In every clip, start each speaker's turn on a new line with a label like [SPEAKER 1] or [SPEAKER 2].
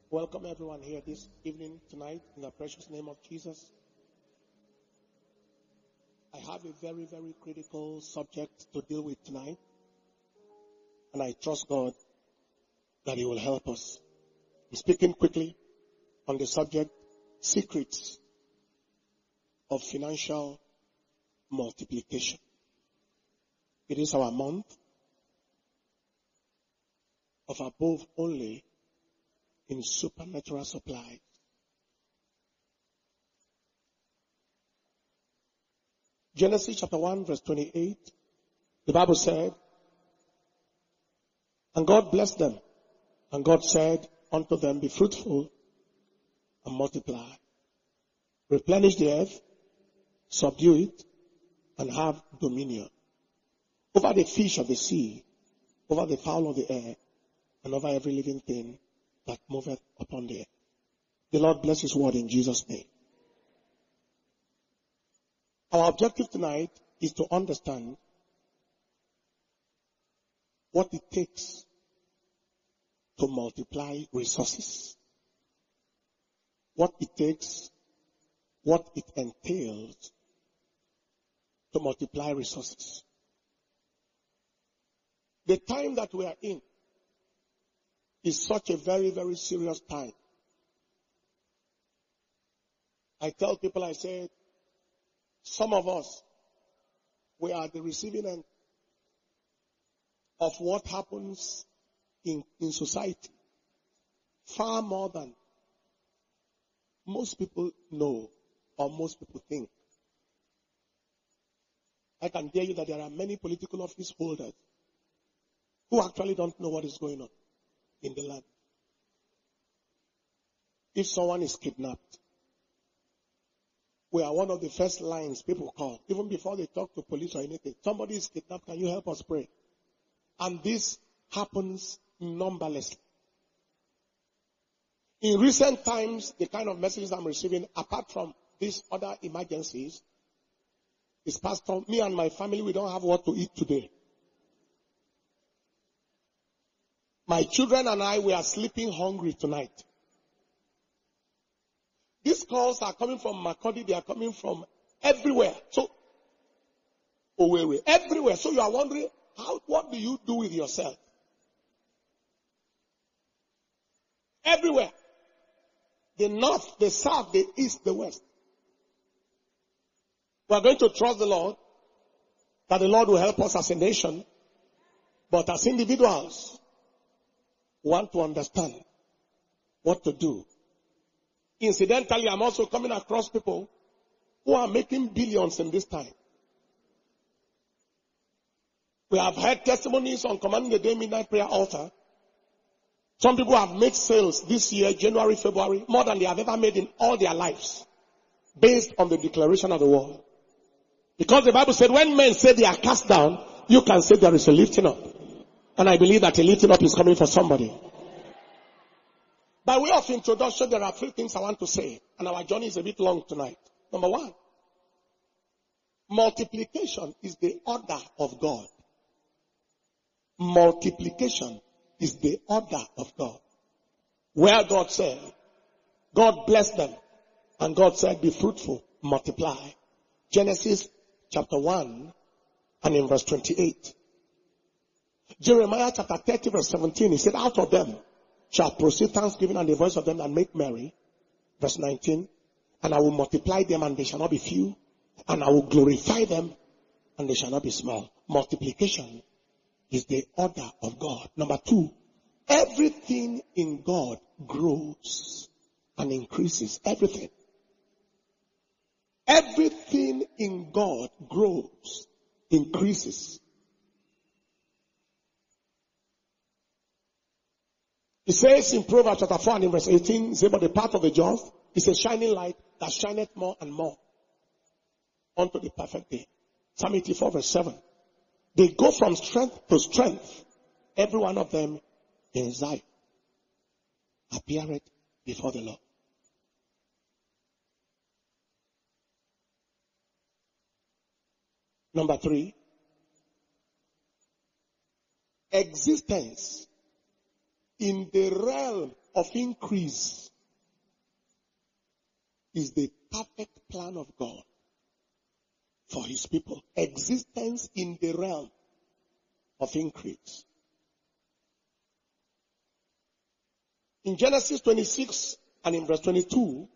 [SPEAKER 1] Welcome everyone here this evening, tonight, in the precious name of Jesus. I have a very, very critical subject to deal with tonight, and I trust God that He will help us. I'm speaking quickly on the subject, secrets of financial multiplication. It is our month of above only in supernatural supply. Genesis chapter 1 verse 28, the Bible said, and God blessed them, and God said unto them, be fruitful and multiply, replenish the earth, subdue it, and have dominion over the fish of the sea, over the fowl of the air, and over every living thing that moveth upon the earth. The Lord bless His word in Jesus' name. Our objective tonight is to understand what it takes to multiply resources. What it takes, what it entails to multiply resources. The time that we are in is such a very, very serious time. I tell people, I say, some of us, we are the receiving end of what happens in society far more than most people know or most people think. I can tell you that there are many political office holders who actually don't know what is going on in the land. If someone is kidnapped, we are one of the first lines people call, even before they talk to police or anything. Somebody is kidnapped, can you help us pray? And this happens numberlessly. In recent times, the kind of messages I'm receiving, apart from these other emergencies, is Pastor, me and my family, we don't have what to eat today. My children and I, we are sleeping hungry tonight. These calls are coming from Makurdi, they are coming from everywhere. So, everywhere. So you are wondering, what do you do with yourself? Everywhere. The north, the south, the east, the west. We are going to trust the Lord, that the Lord will help us as a nation, but as individuals, want to understand what to do. Incidentally, I'm also coming across people who are making billions in this time. We have heard testimonies on Commanding the Day Midnight Prayer Altar. Some people have made sales this year, January, February, more than they have ever made in all their lives, based on the declaration of the word. Because the Bible said when men say they are cast down, you can say there is a lifting up. And I believe that a lifting up is coming for somebody. By way of introduction, there are 3 things I want to say. And our journey is a bit long tonight. Number 1, multiplication is the order of God. Multiplication is the order of God. Where God said, God blessed them. And God said, be fruitful, multiply. Genesis chapter 1 and in verse 28. Jeremiah chapter 30 verse 17, he said, out of them shall proceed thanksgiving and the voice of them that make merry. Verse 19, and I will multiply them and they shall not be few, and I will glorify them and they shall not be small. Multiplication is the order of God. Number 2, everything in God grows and increases. Everything. Everything in God grows, increases. It says in Proverbs chapter 4 and in verse 18, it says, but the path of the just is a shining light that shineth more and more unto the perfect day. Psalm 84 verse 7. They go from strength to strength, every one of them in Zion appeareth before the Lord. Number 3, existence in the realm of increase is the perfect plan of God for his people. Existence in the realm of increase. In Genesis 26 and in verse 22,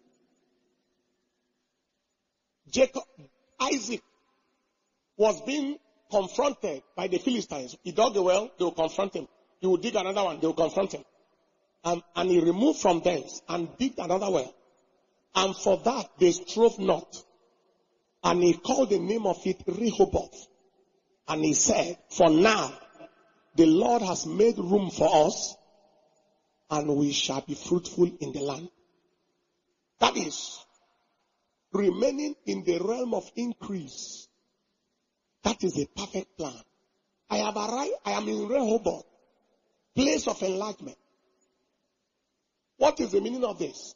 [SPEAKER 1] Isaac was being confronted by the Philistines. He dug a well, they will confront him. He will dig another one, they will confront him. And he removed from thence and digged another well. And for that they strove not. And he called the name of it Rehoboth. And he said, for now the Lord has made room for us, and we shall be fruitful in the land. That is, remaining in the realm of increase. That is a perfect plan. I have arrived, I am in Rehoboth, place of enlargement. What is the meaning of this?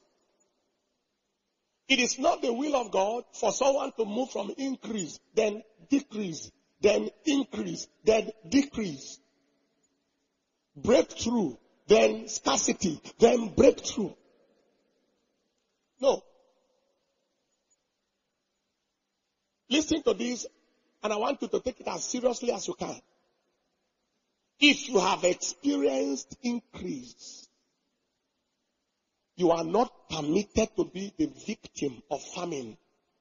[SPEAKER 1] It is not the will of God for someone to move from increase, then decrease, then increase, then decrease. Breakthrough, then scarcity, then breakthrough. No. Listen to this, and I want you to take it as seriously as you can. If you have experienced increase, you are not permitted to be the victim of famine.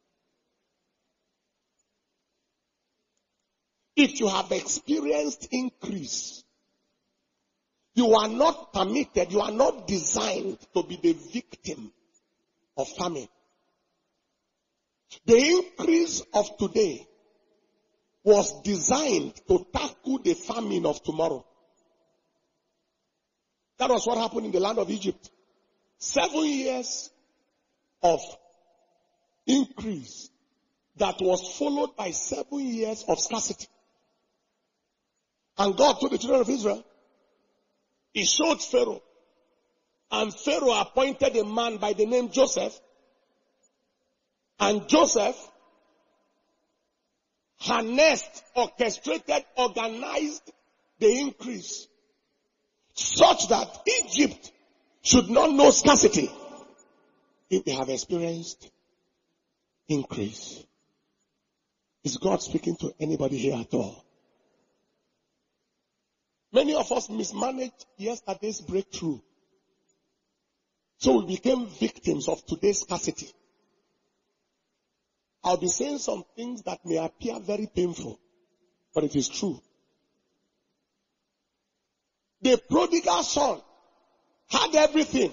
[SPEAKER 1] If you have experienced increase, you are not permitted, you are not designed to be the victim of famine. The increase of today was designed to tackle the famine of tomorrow. That was what happened in the land of Egypt. 7 years of increase that was followed by 7 years of scarcity. And God told the children of Israel, he showed Pharaoh, and Pharaoh appointed a man by the name Joseph, and Joseph harnessed, orchestrated, organized the increase such that Egypt should not know scarcity if they have experienced increase. Is God speaking to anybody here at all? Many of us mismanaged yesterday's breakthrough. So we became victims of today's scarcity. I'll be saying some things that may appear very painful, but it is true. The prodigal son had everything.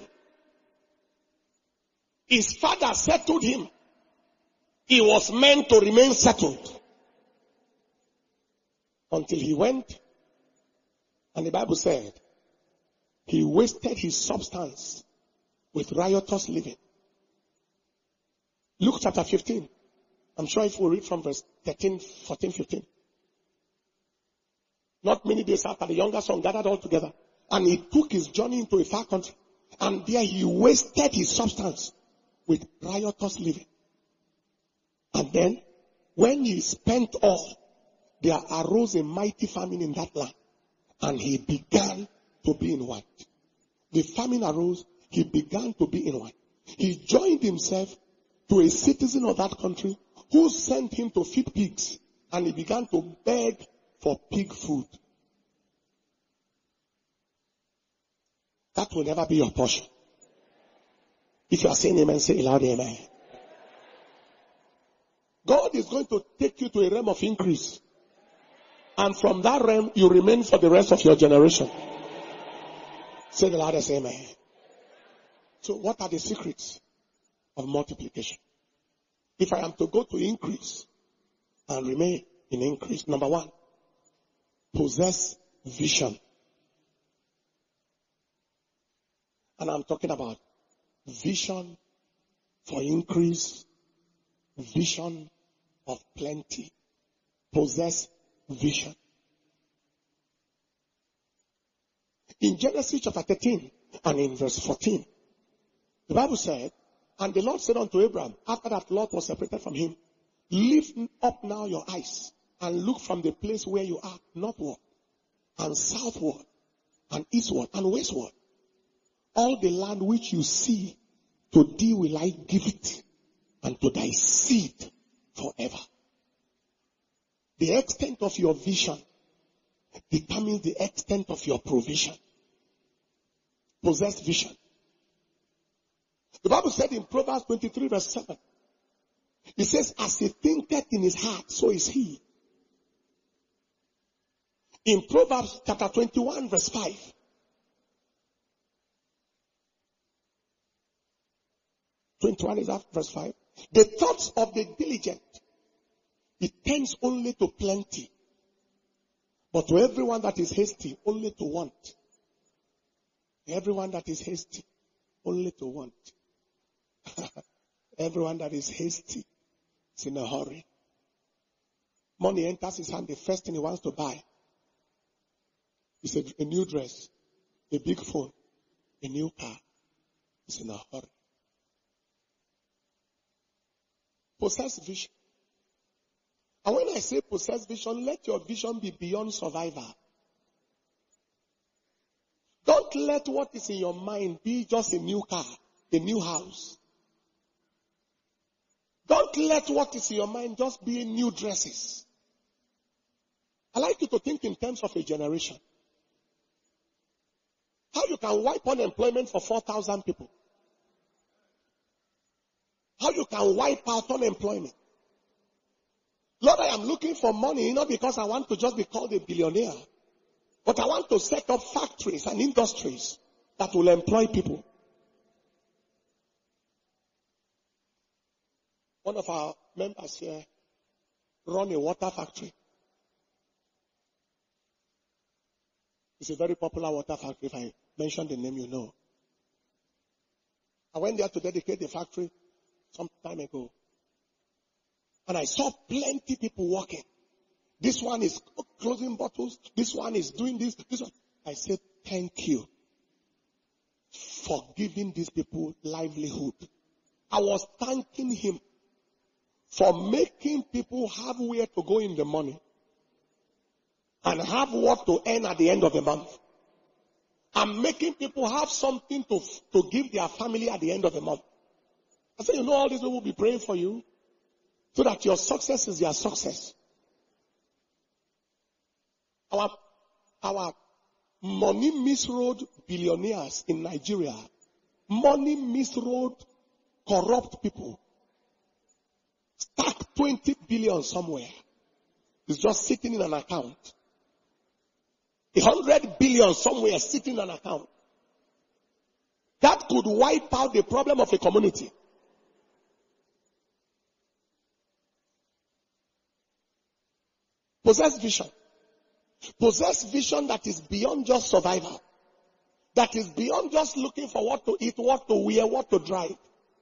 [SPEAKER 1] His father settled him. He was meant to remain settled until he went, and the Bible said he wasted his substance with riotous living. Luke chapter 15. I'm sure if we read from verse 13, 14, 15. Not many days after, the younger son gathered all together, and he took his journey into a far country, and there he wasted his substance with riotous living. And then, when he spent all, there arose a mighty famine in that land, and he began to be in want. The famine arose, he began to be in want. He joined himself to a citizen of that country who sent him to feed pigs, and he began to beg for pig food. That will never be your portion. If you are saying amen, say loud amen. God is going to take you to a realm of increase. And from that realm, you remain for the rest of your generation. Say the loudest amen. So what are the secrets of multiplication? If I am to go to increase and remain in increase, number one, possess vision. And I'm talking about vision for increase, vision of plenty. Possess vision. In Genesis chapter 13 and in verse 14, the Bible said, and the Lord said unto Abraham, after that Lot was separated from him, lift up now your eyes and look from the place where you are northward and southward and eastward and westward. all the land which you see, to thee will I give it, and to thy seed forever. The extent of your vision determines the extent of your provision. Possess vision. The Bible said in Proverbs 23 verse 7, it says, as he thinketh in his heart, so is he. In Proverbs chapter 21 verse 5, is that verse 5? The thoughts of the diligent, it tends only to plenty. But to everyone that is hasty, only to want. Everyone that is hasty, only to want. Everyone that is hasty is in a hurry. Money enters his hand, the first thing he wants to buy is a new dress, a big phone, a new car. He's in a hurry. Possess vision. And when I say possess vision, let your vision be beyond survival. Don't let what is in your mind be just a new car, a new house. Don't let what is in your mind just be new dresses. I like you to think in terms of a generation. How you can wipe unemployment for 4,000 people. How you can wipe out unemployment. Lord, I am looking for money, not because I want to just be called a billionaire, but I want to set up factories and industries that will employ people. One of our members here run a water factory. It's a very popular water factory. If I mention the name, you know. I went there to dedicate the factory some time ago. And I saw plenty people working. This one is closing bottles. This one is doing this. This one. I said, thank you for giving these people livelihood. I was thanking him for making people have where to go in the money and have what to earn at the end of the month. And making people have something to give their family at the end of the month. I said, you know, all these people will be praying for you so that your success is their success. Our money misroad billionaires in Nigeria, money misroad corrupt people, stack 20 billion somewhere. It's just sitting in an account. 100 billion somewhere sitting in an account. That could wipe out the problem of a community. Possess vision. Possess vision that is beyond just survival. That is beyond just looking for what to eat, what to wear, what to drive.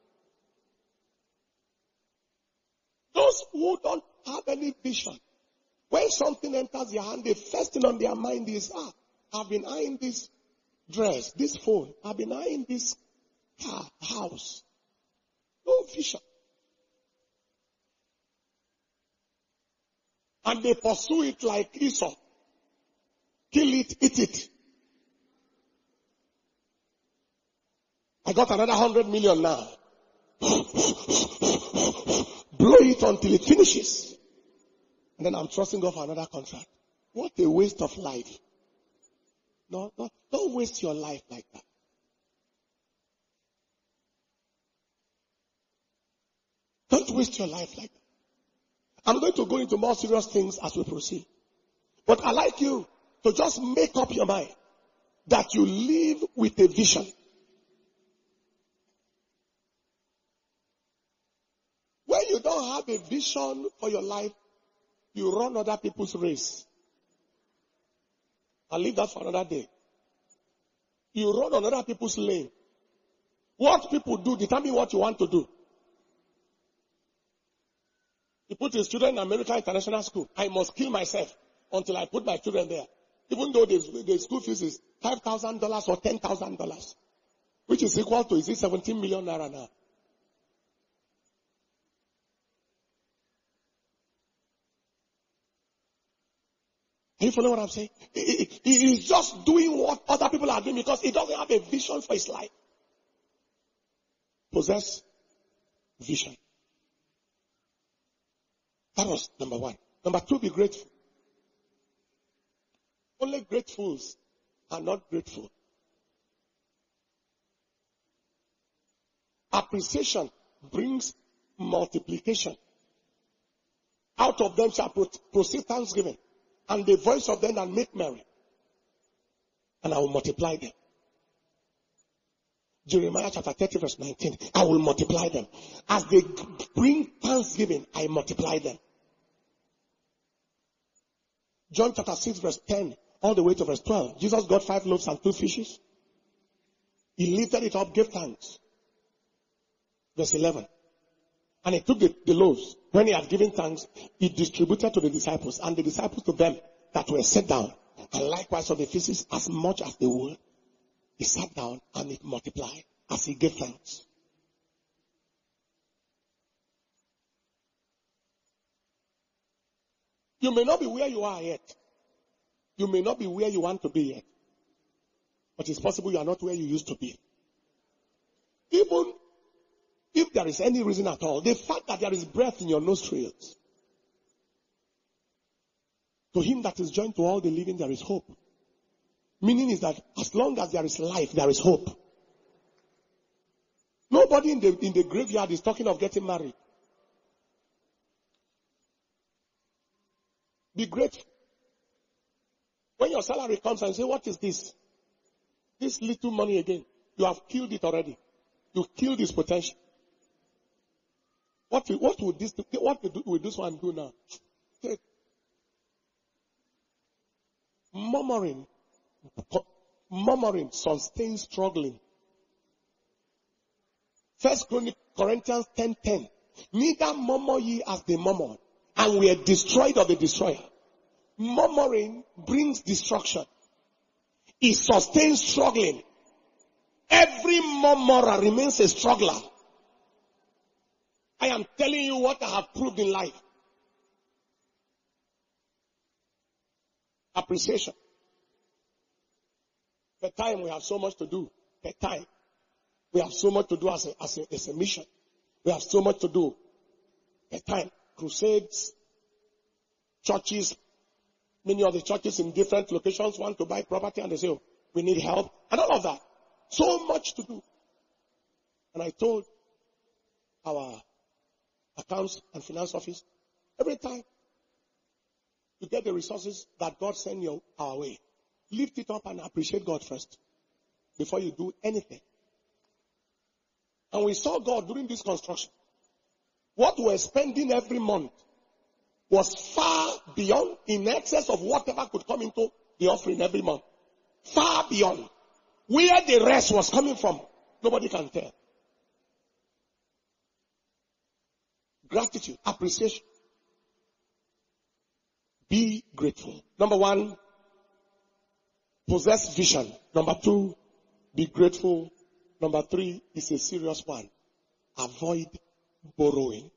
[SPEAKER 1] Those who don't have any vision, when something enters their hand, the first thing on their mind is, I've been eyeing this dress, this phone. I've been eyeing this car, house. No vision. And they pursue it like Esau. Kill it, eat it. I got another 100 million now. Blow it until it finishes. And then I'm trusting God for another contract. What a waste of life. No, don't waste your life like that. Don't waste your life like that. I'm going to go into more serious things as we proceed. But I'd like you to just make up your mind that you live with a vision. When you don't have a vision for your life, you run other people's race. I'll leave that for another day. You run on other people's lane. What people do determine what you want to do. He put his children in American International School. I must kill myself until I put my children there. Even though the school fees is $5,000 or $10,000, which is equal to, is it 17 million naira now? Are you following what I'm saying? He is just doing what other people are doing because he doesn't have a vision for his life. Possess vision. That was number one. Number two, be grateful. Only gratefuls are not grateful. Appreciation brings multiplication. Out of them shall proceed thanksgiving, and the voice of them that make merry, and I will multiply them. Jeremiah chapter 30 verse 19, I will multiply them. As they bring thanksgiving, I multiply them. John chapter 6 verse 10, all the way to verse 12. Jesus got 5 loaves and 2 fishes. He lifted it up, gave thanks. Verse 11. And he took the loaves. When he had given thanks, he distributed to the disciples, and the disciples to them that were set down. And likewise of the fishes, as much as they would. He sat down and it multiplied as he gave thanks. You may not be where you are yet. You may not be where you want to be yet. But it's possible you are not where you used to be. Even if there is any reason at all, the fact that there is breath in your nostrils, to him that is joined to all the living, there is hope. Meaning is that as long as there is life, there is hope. Nobody in the graveyard is talking of getting married. Be grateful. When your salary comes and say, what is this? This little money again. You have killed it already. You killed its potential. What will this one do now? Murmuring sustains struggling. 1 Corinthians 10:10. Neither murmur ye as they murmured, and we are destroyed of the destroyer. Murmuring brings destruction. It sustains struggling. Every murmurer remains a struggler. I am telling you what I have proved in life. Appreciation. The time we have so much to do. The time. We have so much to do as a mission. We have so much to do. The time. Crusades. Churches. Many of the churches in different locations want to buy property and they say, oh, we need help. And all of that. So much to do. And I told our accounts and finance office, every time you get the resources that God send you our way, lift it up and appreciate God first before you do anything. And we saw God during this construction. What we're spending every month was far beyond, in excess of whatever could come into the offering every month. Far beyond. Where the rest was coming from, nobody can tell. Gratitude, appreciation. Be grateful. Number 1, possess vision. Number 2, be grateful. Number 3 is a serious one. Avoid borrowing.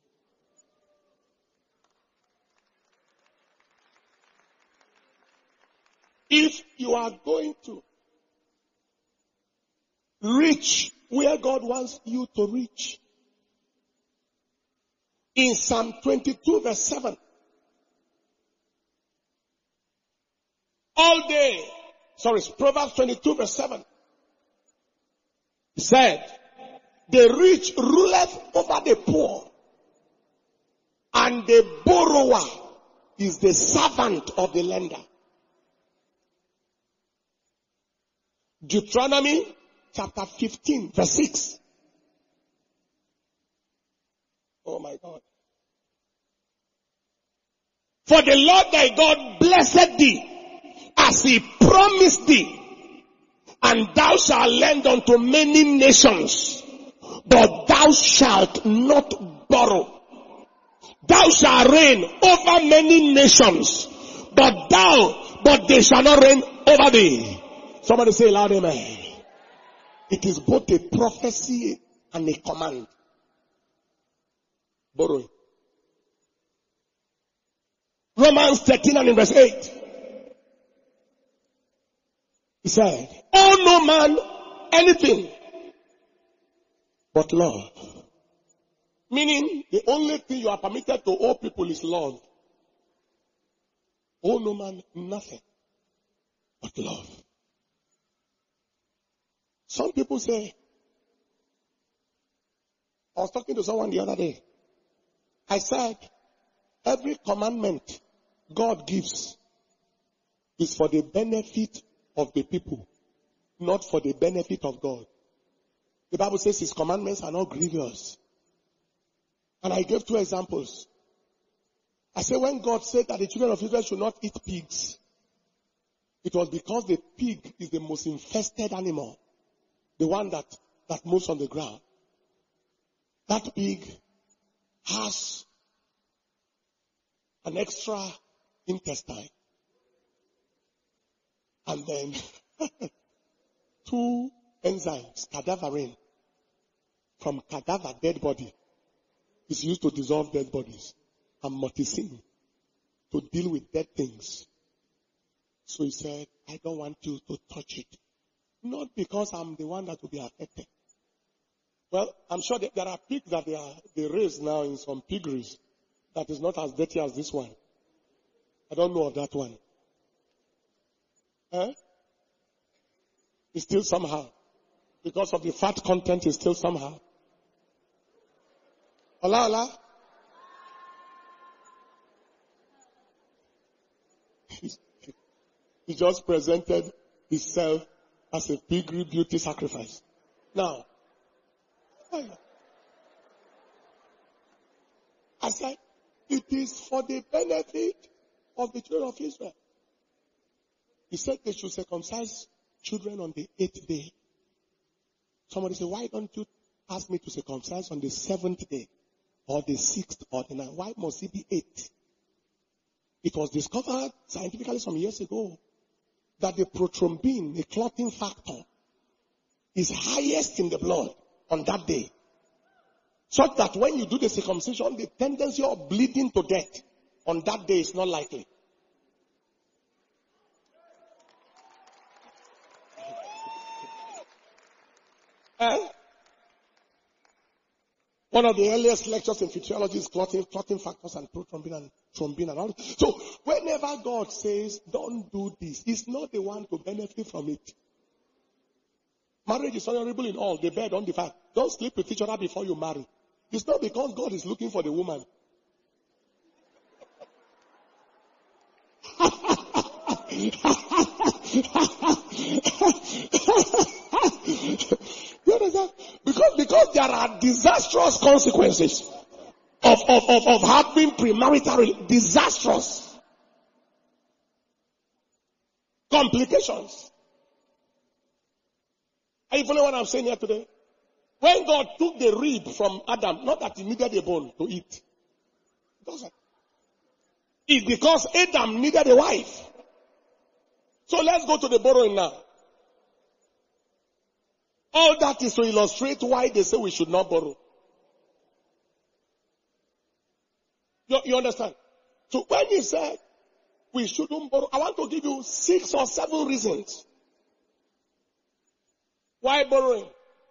[SPEAKER 1] If you are going to reach where God wants you to reach, in Psalm 22 verse 7, Proverbs 22 verse 7, said, the rich ruleth over the poor, and the borrower is the servant of the lender. Deuteronomy chapter 15 verse 6. Oh my God. For the Lord thy God blessed thee as he promised thee, and thou shalt lend unto many nations, but thou shalt not borrow. Thou shalt reign over many nations, but they shall not reign over thee. Somebody say loud amen. It is both a prophecy and a command. Borrowing. Romans 13 and in verse 8. He said, owe no man anything but love. Meaning, the only thing you are permitted to owe people is love. Owe no man nothing but love. Some people say, I was talking to someone the other day. I said, every commandment God gives is for the benefit of the people, not for the benefit of God. The Bible says his commandments are not grievous. And I gave 2 examples. I said when God said that the children of Israel should not eat pigs, it was because the pig is the most infested animal, the one that moves on the ground. That pig has an extra intestine. And then 2 enzymes, cadaverine, from cadaver, dead body, is used to dissolve dead bodies, and multicin to deal with dead things. So he said, I don't want you to touch it. Not because I'm the one that will be affected. Well, I'm sure that there are pigs that they raise now in some piggeries that is not as dirty as this one. I don't know of that one. It's still somehow. Because of the fat content, it's still somehow. Hola. He just presented himself as a piggery beauty sacrifice. Now, I said, it is for the benefit of the children of Israel. He said they should circumcise children on the 8th day. Somebody said, why don't you ask me to circumcise on the 7th day? Or the 6th or the 9th? Why must it be 8? It was discovered scientifically some years ago that the prothrombin, the clotting factor, is highest in the blood on that day. Such that when you do the circumcision, the tendency of bleeding to death on that day is not likely. One of the earliest lectures in physiology is clotting factors and prothrombin and thrombin and all. So whenever God says, don't do this, He's not the one to benefit from it. Marriage is honorable in all, the bed undefiled. Don't sleep with each other before you marry. It's not because God is looking for the woman. You understand? Because there are disastrous consequences of having premarital, disastrous complications. Are you following what I'm saying here today? When God took the rib from Adam, not that he needed a bone to eat. It's because Adam needed a wife. So let's go to the borrowing now. All that is to illustrate why they say we should not borrow. You understand? So when he said we shouldn't borrow, I want to give you 6 or 7 reasons why borrowing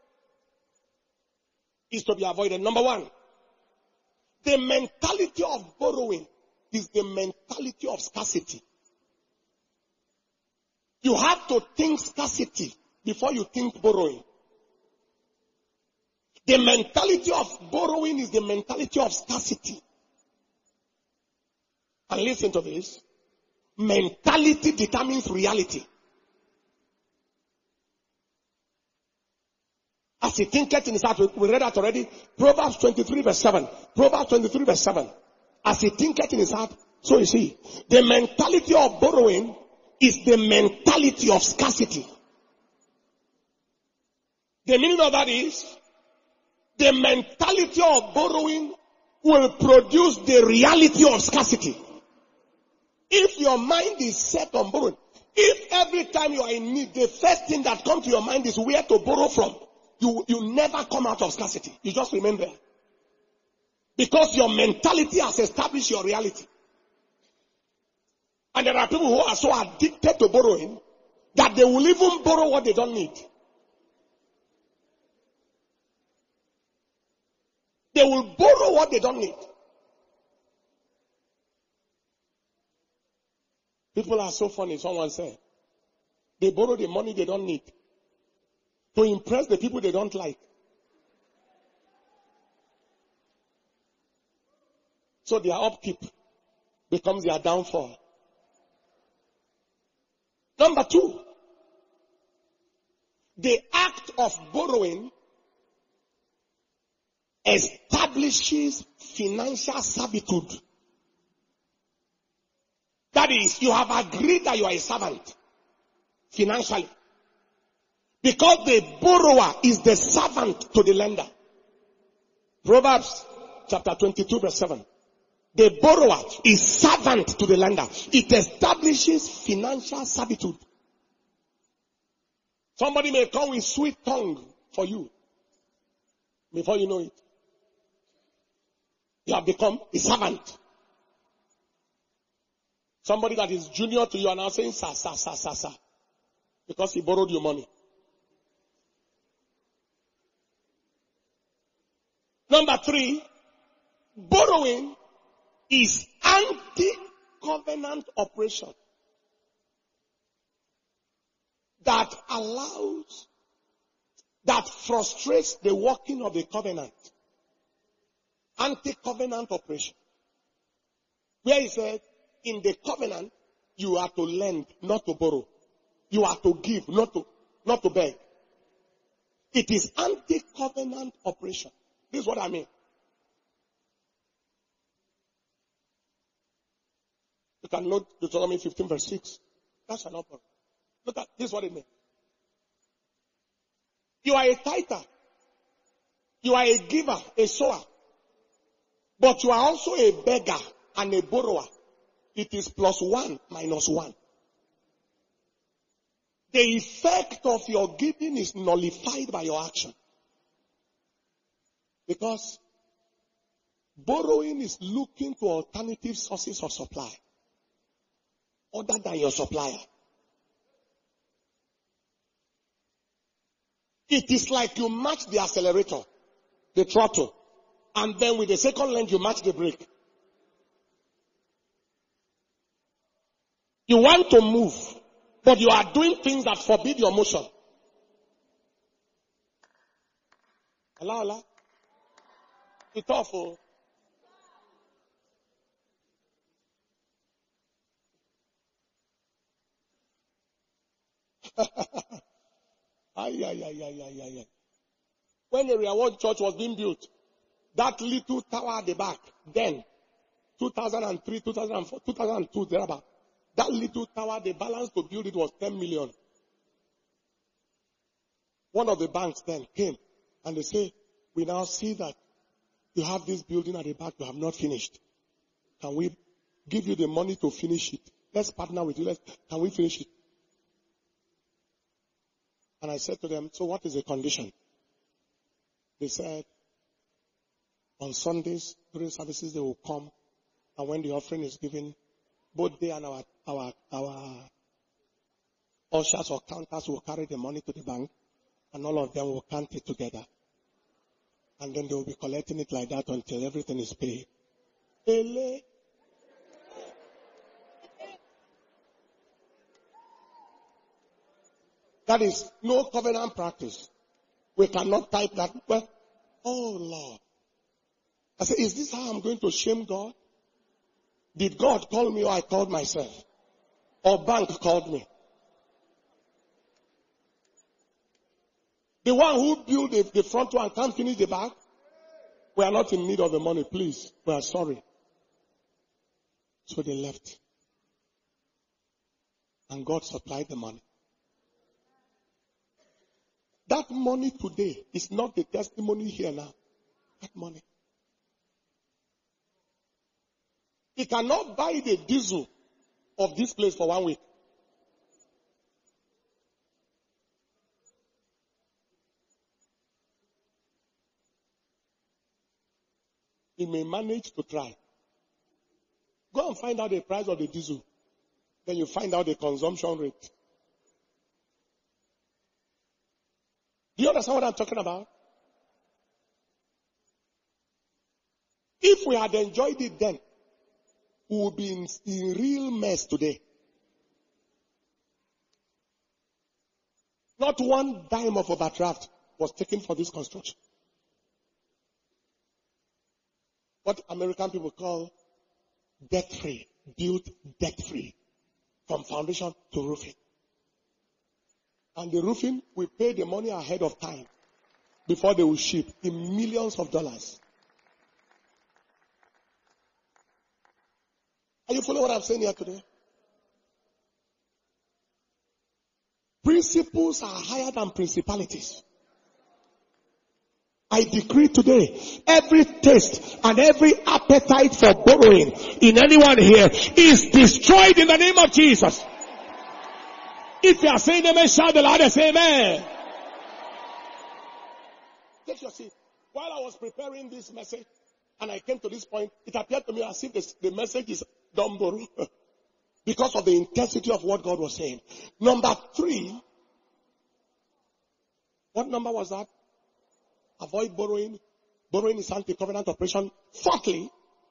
[SPEAKER 1] is to be avoided. Number 1, the mentality of borrowing is the mentality of scarcity. You have to think scarcity before you think borrowing. The mentality of borrowing is the mentality of scarcity. And listen to this. Mentality determines reality. As he thinketh in his heart, we read that already. Proverbs 23 verse 7. Proverbs 23 verse 7. As he thinketh in his heart, so you see. The mentality of borrowing is the mentality of scarcity. The meaning of that is, the mentality of borrowing will produce the reality of scarcity. If your mind is set on borrowing, if every time you are in need, the first thing that comes to your mind is where to borrow from, you never come out of scarcity. You just remain there. Because your mentality has established your reality. And there are people who are so addicted to borrowing that they will even borrow what they don't need. They will borrow what they don't need. People are so funny, someone said. They borrow the money they don't need to impress the people they don't like. So their upkeep becomes their downfall. Number 2, the act of borrowing establishes financial servitude. That is, you have agreed that you are a servant financially. Because the borrower is the servant to the lender. Proverbs chapter 22 verse 7. The borrower is servant to the lender. It establishes financial servitude. Somebody may come with sweet tongue for you. Before you know it, you have become a servant. Somebody that is junior to you are now saying, sir, sir, sir, sir, sir. Because he borrowed your money. Number 3, borrowing is anti-covenant operation that frustrates the working of the covenant. Anti-covenant operation. Where he said, in the covenant, you are to lend, not to borrow. You are to give, not to beg. It is anti-covenant operation. This is what I mean. You can note Deuteronomy 15 verse 6. That's an offer. Look at this is what it means. You are a tither. You are a giver, a sower. But you are also a beggar and a borrower. It is +1 -1. The effect of your giving is nullified by your action. Because borrowing is looking to alternative sources of supply other than your supplier. It is like you match the accelerator, the throttle, and then with the second length you match the brake. You want to move, but you are doing things that forbid your motion. Hello? It's awful. When the Reward Church was being built, that little tower at the back, then, 2003, 2004, 2002, thereabout, that little tower, the balance to build it was 10 million. One of the banks then came and they say, we now see that you have this building at the back, you have not finished. Can we give you the money to finish it? Let's partner with you. Can we finish it? And I said to them, so what is the condition? They said, on Sundays, during services, they will come. And when the offering is given, both they and our ushers or counters will carry the money to the bank. And all of them will count it together. And then they will be collecting it like that until everything is paid. That is no covenant practice. We cannot type that. Well, oh Lord. I said, is this how I'm going to shame God? Did God call me or I called myself? Or bank called me? The one who built the front one can't finish the back? We are not in need of the money, please. We are sorry. So they left. And God supplied the money. That money today is not the testimony here now. That money. It cannot buy the diesel of this place for 1 week. He may manage to try. Go and find out the price of the diesel. Then you find out the consumption rate. Do you understand what I'm talking about? If we had enjoyed it then, we would be in real mess today. Not one dime of overdraft was taken for this construction. What American people call debt-free, built debt-free, from foundation to roofing. And the roofing, we pay the money ahead of time before they will ship in millions of dollars. Are you following what I'm saying here today? Principles are higher than principalities. I decree today, every taste and every appetite for borrowing in anyone here is destroyed in the name of Jesus. If you are saying amen, shout the loudest amen. Take your seat. While I was preparing this message and I came to this point, it appeared to me as if the message is don't borrow because of the intensity of what God was saying. Number 3, what number was that? Avoid borrowing. Borrowing is anti-covenant operation. 4thly,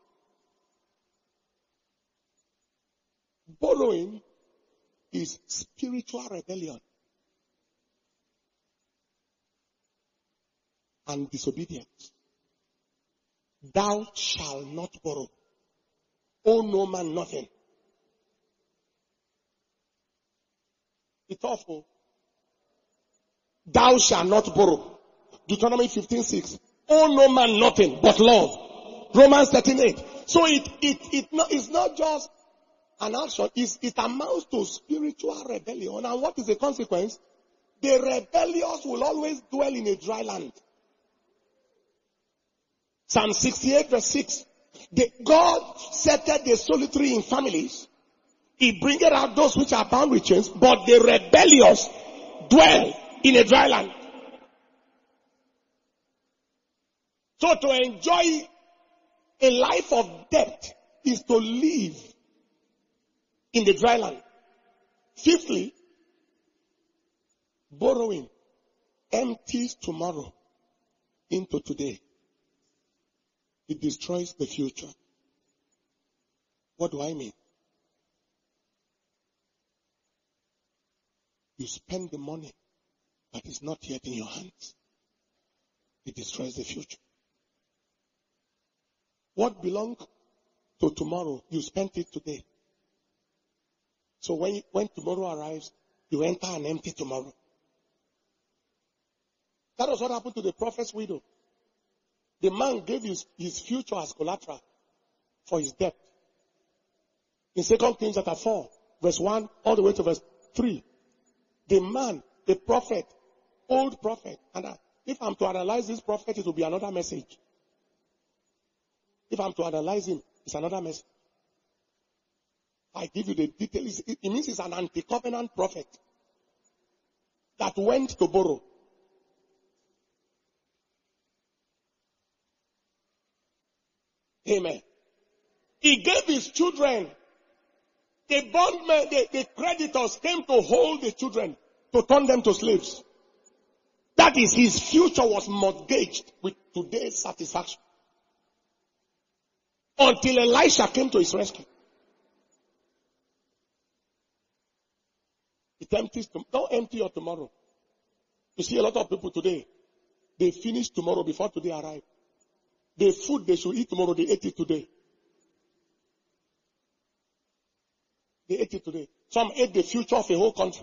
[SPEAKER 1] borrowing is spiritual rebellion and disobedience. Thou shalt not borrow. Owe no man nothing. It's awful. Thou shalt not borrow. Deuteronomy 15:6. Owe no man nothing but love. Romans 13:8. So it's not just an action. It amounts to spiritual rebellion. And what is the consequence? The rebellious will always dwell in a dry land. Psalm 68:6. God settled the solitary in families. He bringeth out those which are bound with chains, but the rebellious dwell in a dry land. So to enjoy a life of debt is to live in the dry land. 5thly, borrowing empties tomorrow into today. It destroys the future. What do I mean? You spend the money that is not yet in your hands. It destroys the future. What belongs to tomorrow, you spent it today. So when tomorrow arrives, you enter an empty tomorrow. That was what happened to the prophet's widow. The man gave his future as collateral for his debt. In 2 Kings chapter 4, verse 1 all the way to verse 3. The man, the prophet, old prophet, and if I'm to analyze this prophet, it will be another message. If I'm to analyze him, it's another message. I give you the details. It means he's an anti-covenant prophet that went to borrow. Amen. He gave his children. The bondmen, the creditors came to hold the children to turn them to slaves. That is, his future was mortgaged with today's satisfaction. Until Elisha came to his rescue. It empties. Don't empty your tomorrow. You see a lot of people today, they finish tomorrow before today arrives. The food they should eat tomorrow, they ate it today. They ate it today. Some ate the future of a whole country.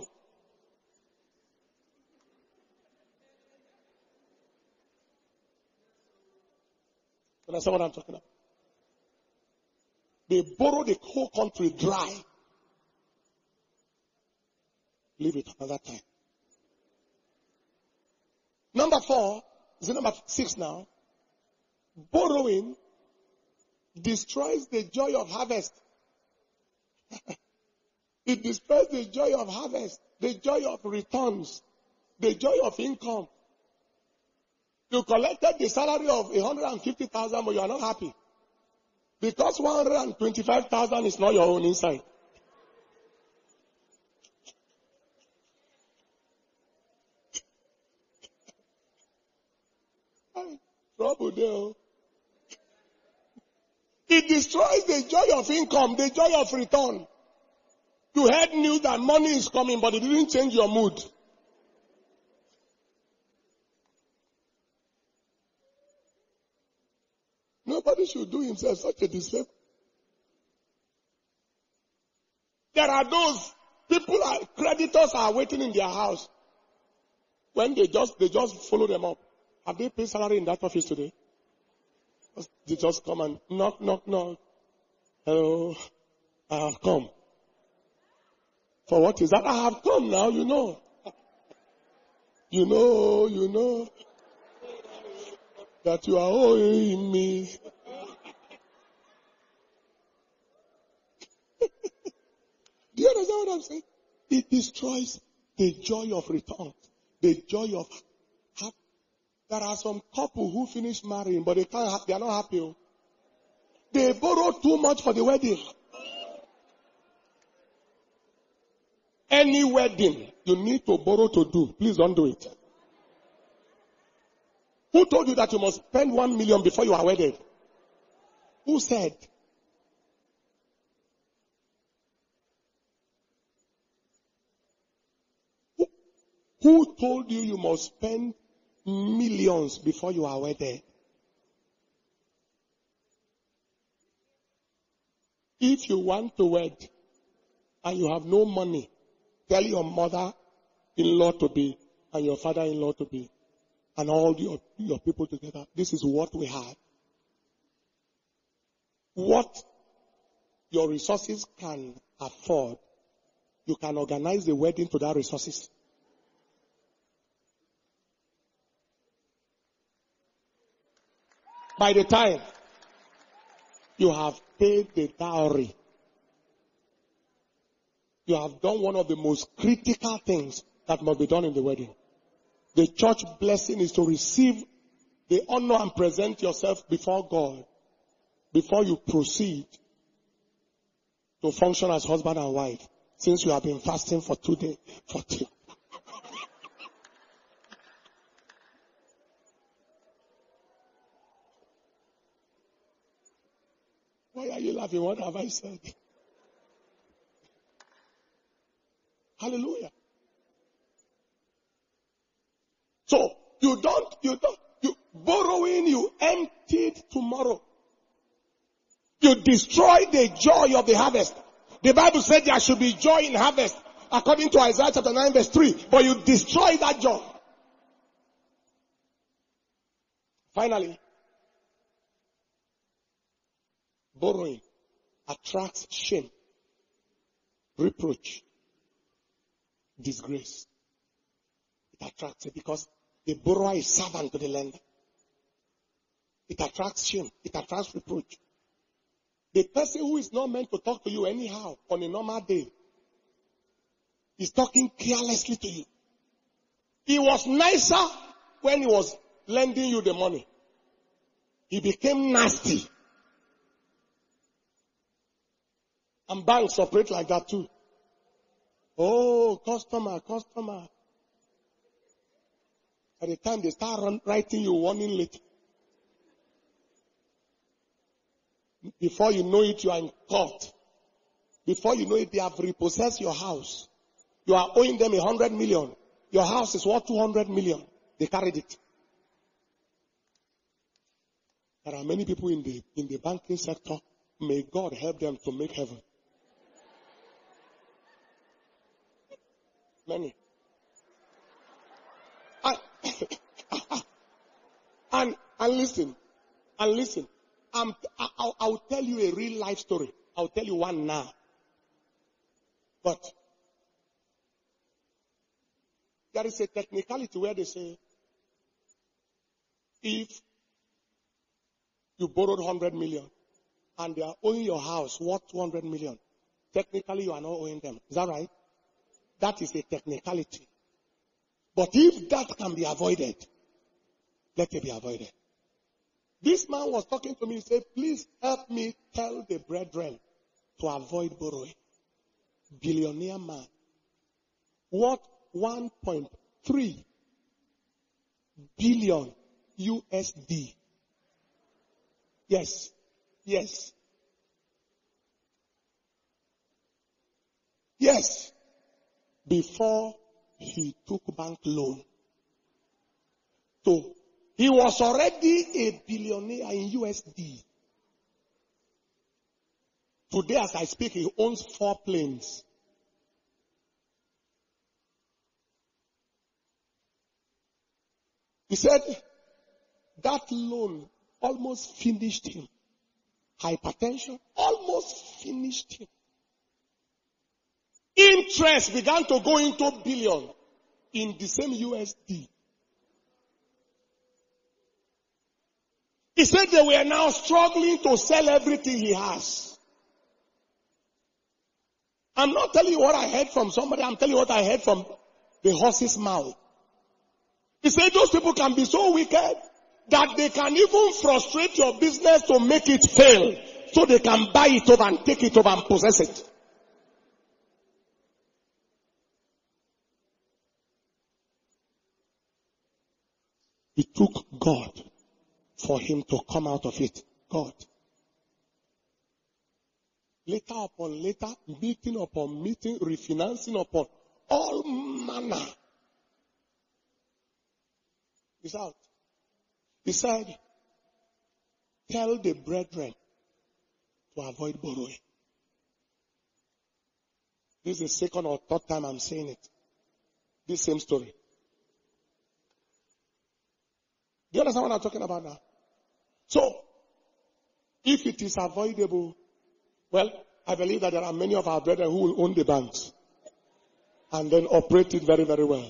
[SPEAKER 1] You understand what I'm talking about? They borrow the whole country dry. Leave it another time. Number 4, is it number 6 now? Borrowing destroys the joy of harvest. It destroys the joy of harvest, the joy of returns, the joy of income. You collected the salary of 150,000, but you are not happy. Because 125,000 is not your own inside. Trouble there. It destroys the joy of income, the joy of return. You heard news that money is coming, but it didn't change your mood. Nobody should do himself such a disfavor. There are those creditors are waiting in their house. When they just follow them up. Have they paid salary in that office today? They just come and knock. Hello, I have come. For what is that? I have come now, you know. You know that you are owing me. Do you understand what I'm saying? It destroys the joy of return, the joy of happiness. There are some couple who finish marrying, but they are not happy. They borrow too much for the wedding. Any wedding you need to borrow to do, please don't do it. Who told you that you must spend 1 million before you are wedded? Who said? Who told you you must spend millions before you are wedded? If you want to wed and you have no money, tell your mother-in-law to be and your father-in-law to be and all your people together. This is what we have. What your resources can afford, you can organize the wedding to that resources. By the time you have paid the dowry, you have done one of the most critical things that must be done in the wedding. The church blessing is to receive the honor and present yourself before God before you proceed to function as husband and wife, since you have been fasting for 2 days. Why are you laughing? What have I said? Hallelujah. So, you borrowing, you emptied tomorrow. You destroy the joy of the harvest. The Bible said there should be joy in harvest, according to Isaiah chapter 9 verse 3. But you destroy that joy. Finally, borrowing attracts shame, reproach, disgrace. It attracts it because the borrower is servant to the lender. It attracts shame. It attracts reproach. The person who is not meant to talk to you anyhow on a normal day is talking carelessly to you. He was nicer when he was lending you the money. He became nasty. And banks operate like that too. Oh, customer. By the time they start writing you warning letter, before you know it, you are in court. Before you know it, they have repossessed your house. You are owing them 100 million. Your house is worth 200 million. They carried it. There are many people in the banking sector. May God help them to make heaven. Many. And listen. I'll tell you a real life story. I'll tell you one now. But there is a technicality where they say, if you borrowed 100 million and they are owing your house worth 200 million, technically you are not owing them. Is that right? That is a technicality. But if that can be avoided, let it be avoided. This man was talking to me. He said, please help me tell the brethren to avoid borrowing. Billionaire man. What 1.3 billion USD. Yes. Yes. Yes. Before he took bank loan. So, he was already a billionaire in USD. Today as I speak, he owns 4 planes. He said that loan almost finished him. Hypertension almost finished him. Interest began to go into billion in the same USD. He said they were now struggling to sell everything he has. I'm not telling you what I heard from somebody. I'm telling you what I heard from the horse's mouth. He said those people can be so wicked that they can even frustrate your business to make it fail so they can buy it over and take it over and possess it. It took God for him to come out of it. God. Later upon later, meeting upon meeting, refinancing upon all manner. He's out. He said, tell the brethren to avoid borrowing. This is the second or third time I'm saying it. This same story. Do you understand what I'm talking about now? So, if it is avoidable, well, I believe that there are many of our brethren who will own the banks and then operate it very, very well.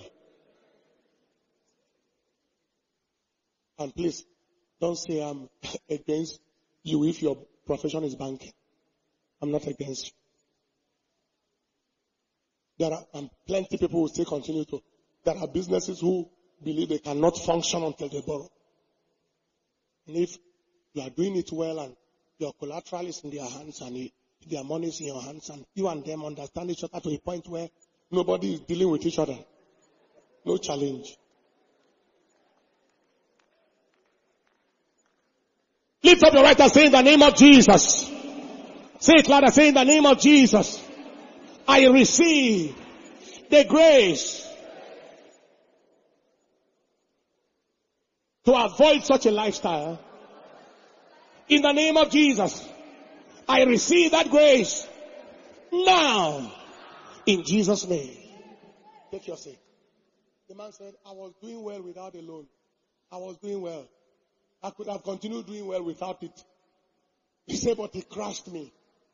[SPEAKER 1] And please, don't say I'm against you if your profession is banking. I'm not against you. There are plenty of people who still continue to. There are businesses who believe they cannot function until they borrow. And if you are doing it well and your collateral is in their hands and their money is in your hands and you and them understand each other to a point where nobody is dealing with each other. No challenge. Lift up your right hand, say in the name of Jesus. Say it louder, say in the name of Jesus. I receive the grace to avoid such a lifestyle. In the name of Jesus, I receive that grace now. In Jesus' name. Take your seat. The man said, I was doing well without a loan. I was doing well. I could have continued doing well without it. He said, but it crushed me.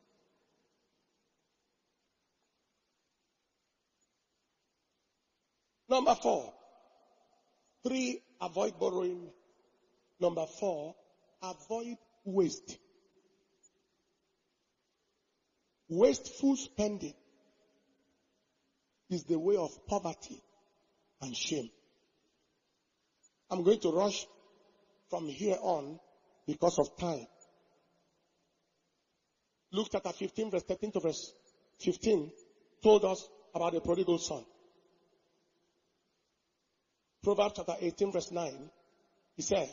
[SPEAKER 1] Number 4. 3, avoid borrowing. Number 4, avoid waste. Wasteful spending is the way of poverty and shame. I'm going to rush from here on because of time. Luke chapter 15 verse 13 to verse 15 told us about the prodigal son. Proverbs chapter 18 verse 9, he said,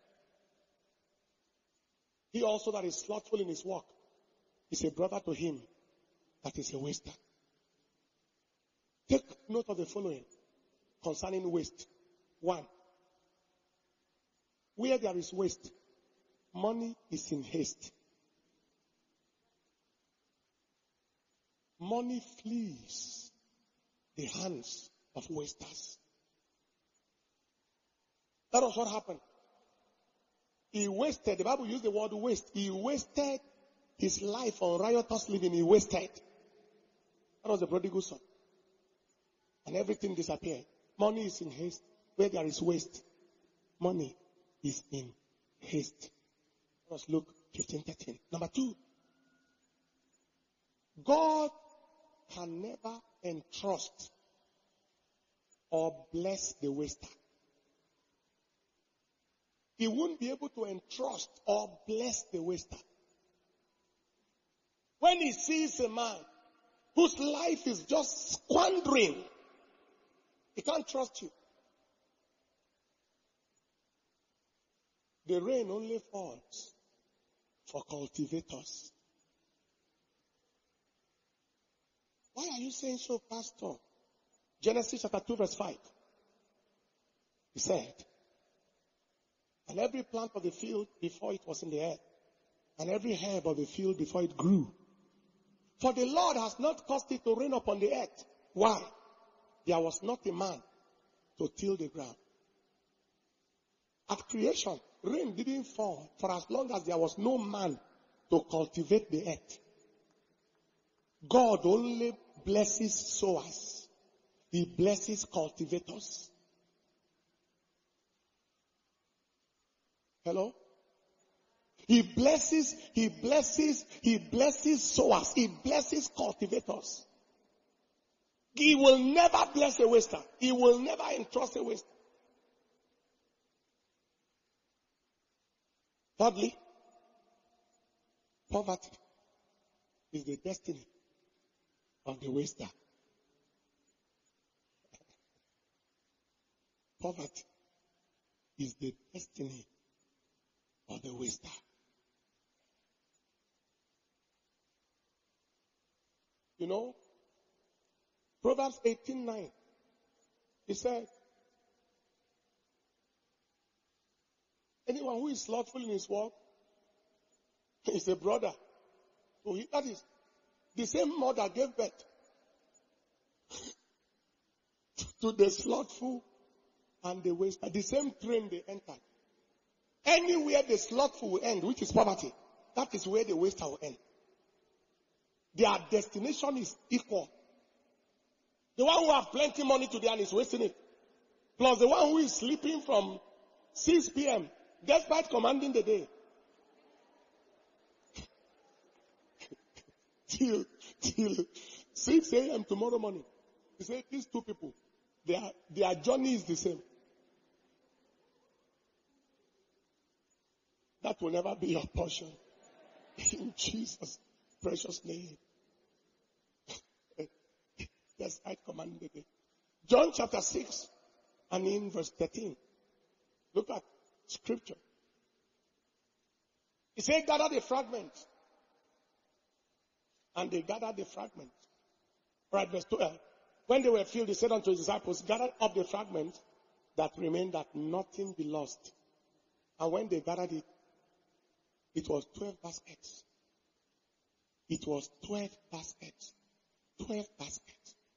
[SPEAKER 1] he also that is slothful in his work is a brother to him that is a waster. Take note of the following concerning waste. 1, where there is waste, money is in haste. Money flees the hands of wasters. That was what happened. He wasted, the Bible used the word waste. He wasted his life on riotous living. He wasted. That was the prodigal son. And everything disappeared. Money is in haste. Where there is waste, money is in haste. That was Luke 15:13. Number 2, God can never entrust or bless the waster. He won't be able to entrust or bless the waster. When he sees a man whose life is just squandering, he can't trust you. The rain only falls for cultivators. Why are you saying so, Pastor? Genesis chapter 2 verse 5. He said, and every plant of the field before it was in the earth, and every herb of the field before it grew. For the Lord has not caused it to rain upon the earth. Why? There was not a man to till the ground. At creation, rain didn't fall for as long as there was no man to cultivate the earth. God only blesses sowers. He blesses cultivators. Hello? He blesses sowers. He blesses cultivators. He will never bless a waster. He will never entrust a waster. Thirdly, poverty is the destiny of the waster. Poverty is the destiny of the waster. You know, Proverbs 18:9, he said, anyone who is slothful in his work is a brother. So that is the same mother gave birth to the slothful and the waster. The same train they entered. Anywhere the slothful will end, which is poverty, that is where the waster will end. Their destination is equal. The one who has plenty money today and is wasting it, plus the one who is sleeping from 6 p.m. despite commanding the day till 6 a.m. tomorrow morning. He said these two people, their journey is the same. That will never be your portion. In Jesus' precious name. Yes, I command the day. John chapter 6 and in verse 13. Look at scripture. He said, gather the fragments. And they gathered the fragments. Right, verse 12. When they were filled, he said unto his disciples, gather up the fragments that remained, that nothing be lost. And when they gathered it, it was 12 baskets. It was 12 baskets. 12 baskets.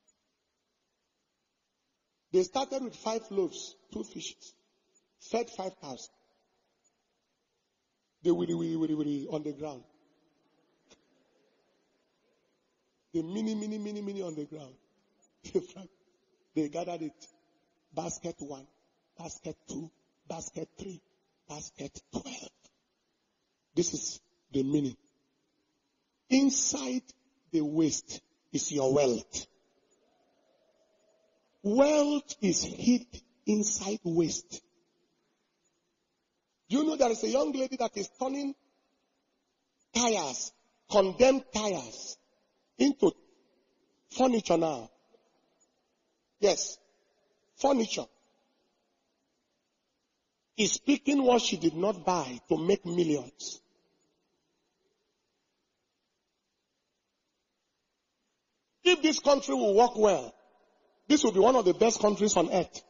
[SPEAKER 1] They started with 5 loaves, 2 fishes, fed 5,000. They were on the ground. The mini on the ground. They gathered it. Basket 1, basket 2, basket 3, basket 12. This is the meaning. Inside the waste is your wealth. Wealth is hid inside waste. You know there is a young lady that is turning tires, condemned tires, into furniture now. Yes, furniture. Is speaking what she did not buy to make millions. If this country will work well, this will be one of the best countries on earth.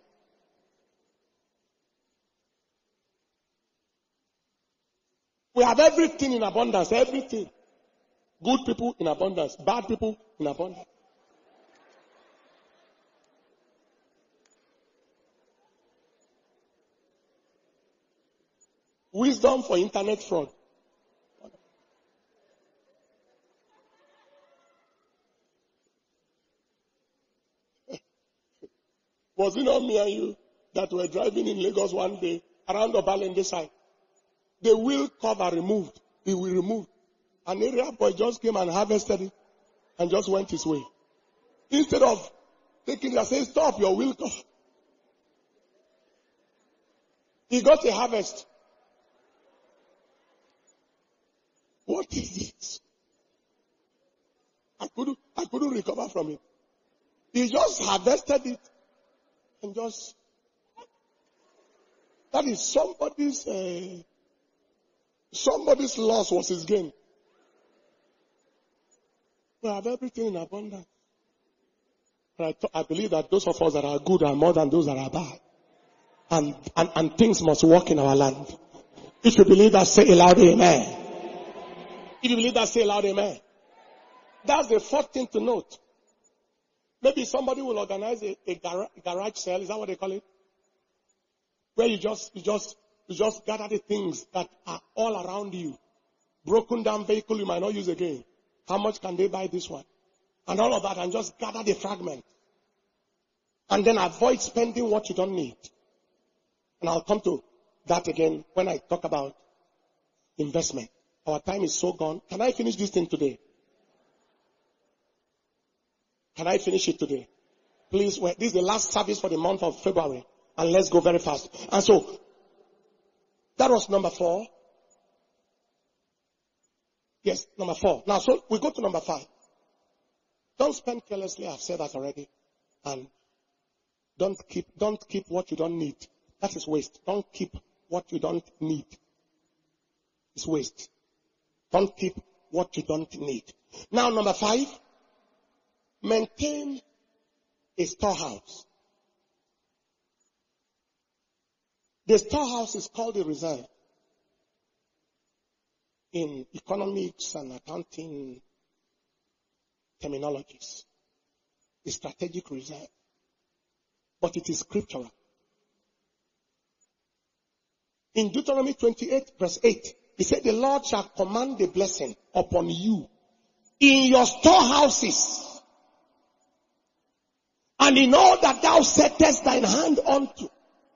[SPEAKER 1] We have everything in abundance, everything. Good people in abundance, bad people in abundance. Wisdom for internet fraud. Was it not me and you that were driving in Lagos one day around the Balende side? The wheel cover removed. It will remove. An area boy just came and harvested it and just went his way. Instead of taking it and saying, stop your wheel cover. He got a harvest. What is this? I couldn't recover from it. He just harvested it and just, that is somebody's Somebody's loss was his gain. We have everything in abundance. I believe that those of us that are good are more than those that are bad. And things must work in our land. If you believe that, say aloud amen. If you believe that, say aloud amen. That's the fourth thing to note. Maybe somebody will organize a garage sale. Is that what they call it? Where you just gather the things that are all around you. Broken down vehicle you might not use again. How much can they buy this one? And all of that, and just gather the fragment. And then avoid spending what you don't need. And I'll come to that again when I talk about investment. Our time is so gone. Can I finish this thing today? Can I finish it today? Please, this is the last service for the month of February. And let's go very fast. And so, that was number 4. Yes, number 4. Now, so we go to number 5. Don't spend carelessly. I've said that already. And don't keep what you don't need. That is waste. Don't keep what you don't need. It's waste. Don't keep what you don't need. Now, number 5. Maintain a storehouse. The storehouse is called a reserve. In economics and accounting terminologies. A strategic reserve. But it is scriptural. In Deuteronomy 28 verse 8, he said, the Lord shall command the blessing upon you in your storehouses and in all that thou settest thine hand unto.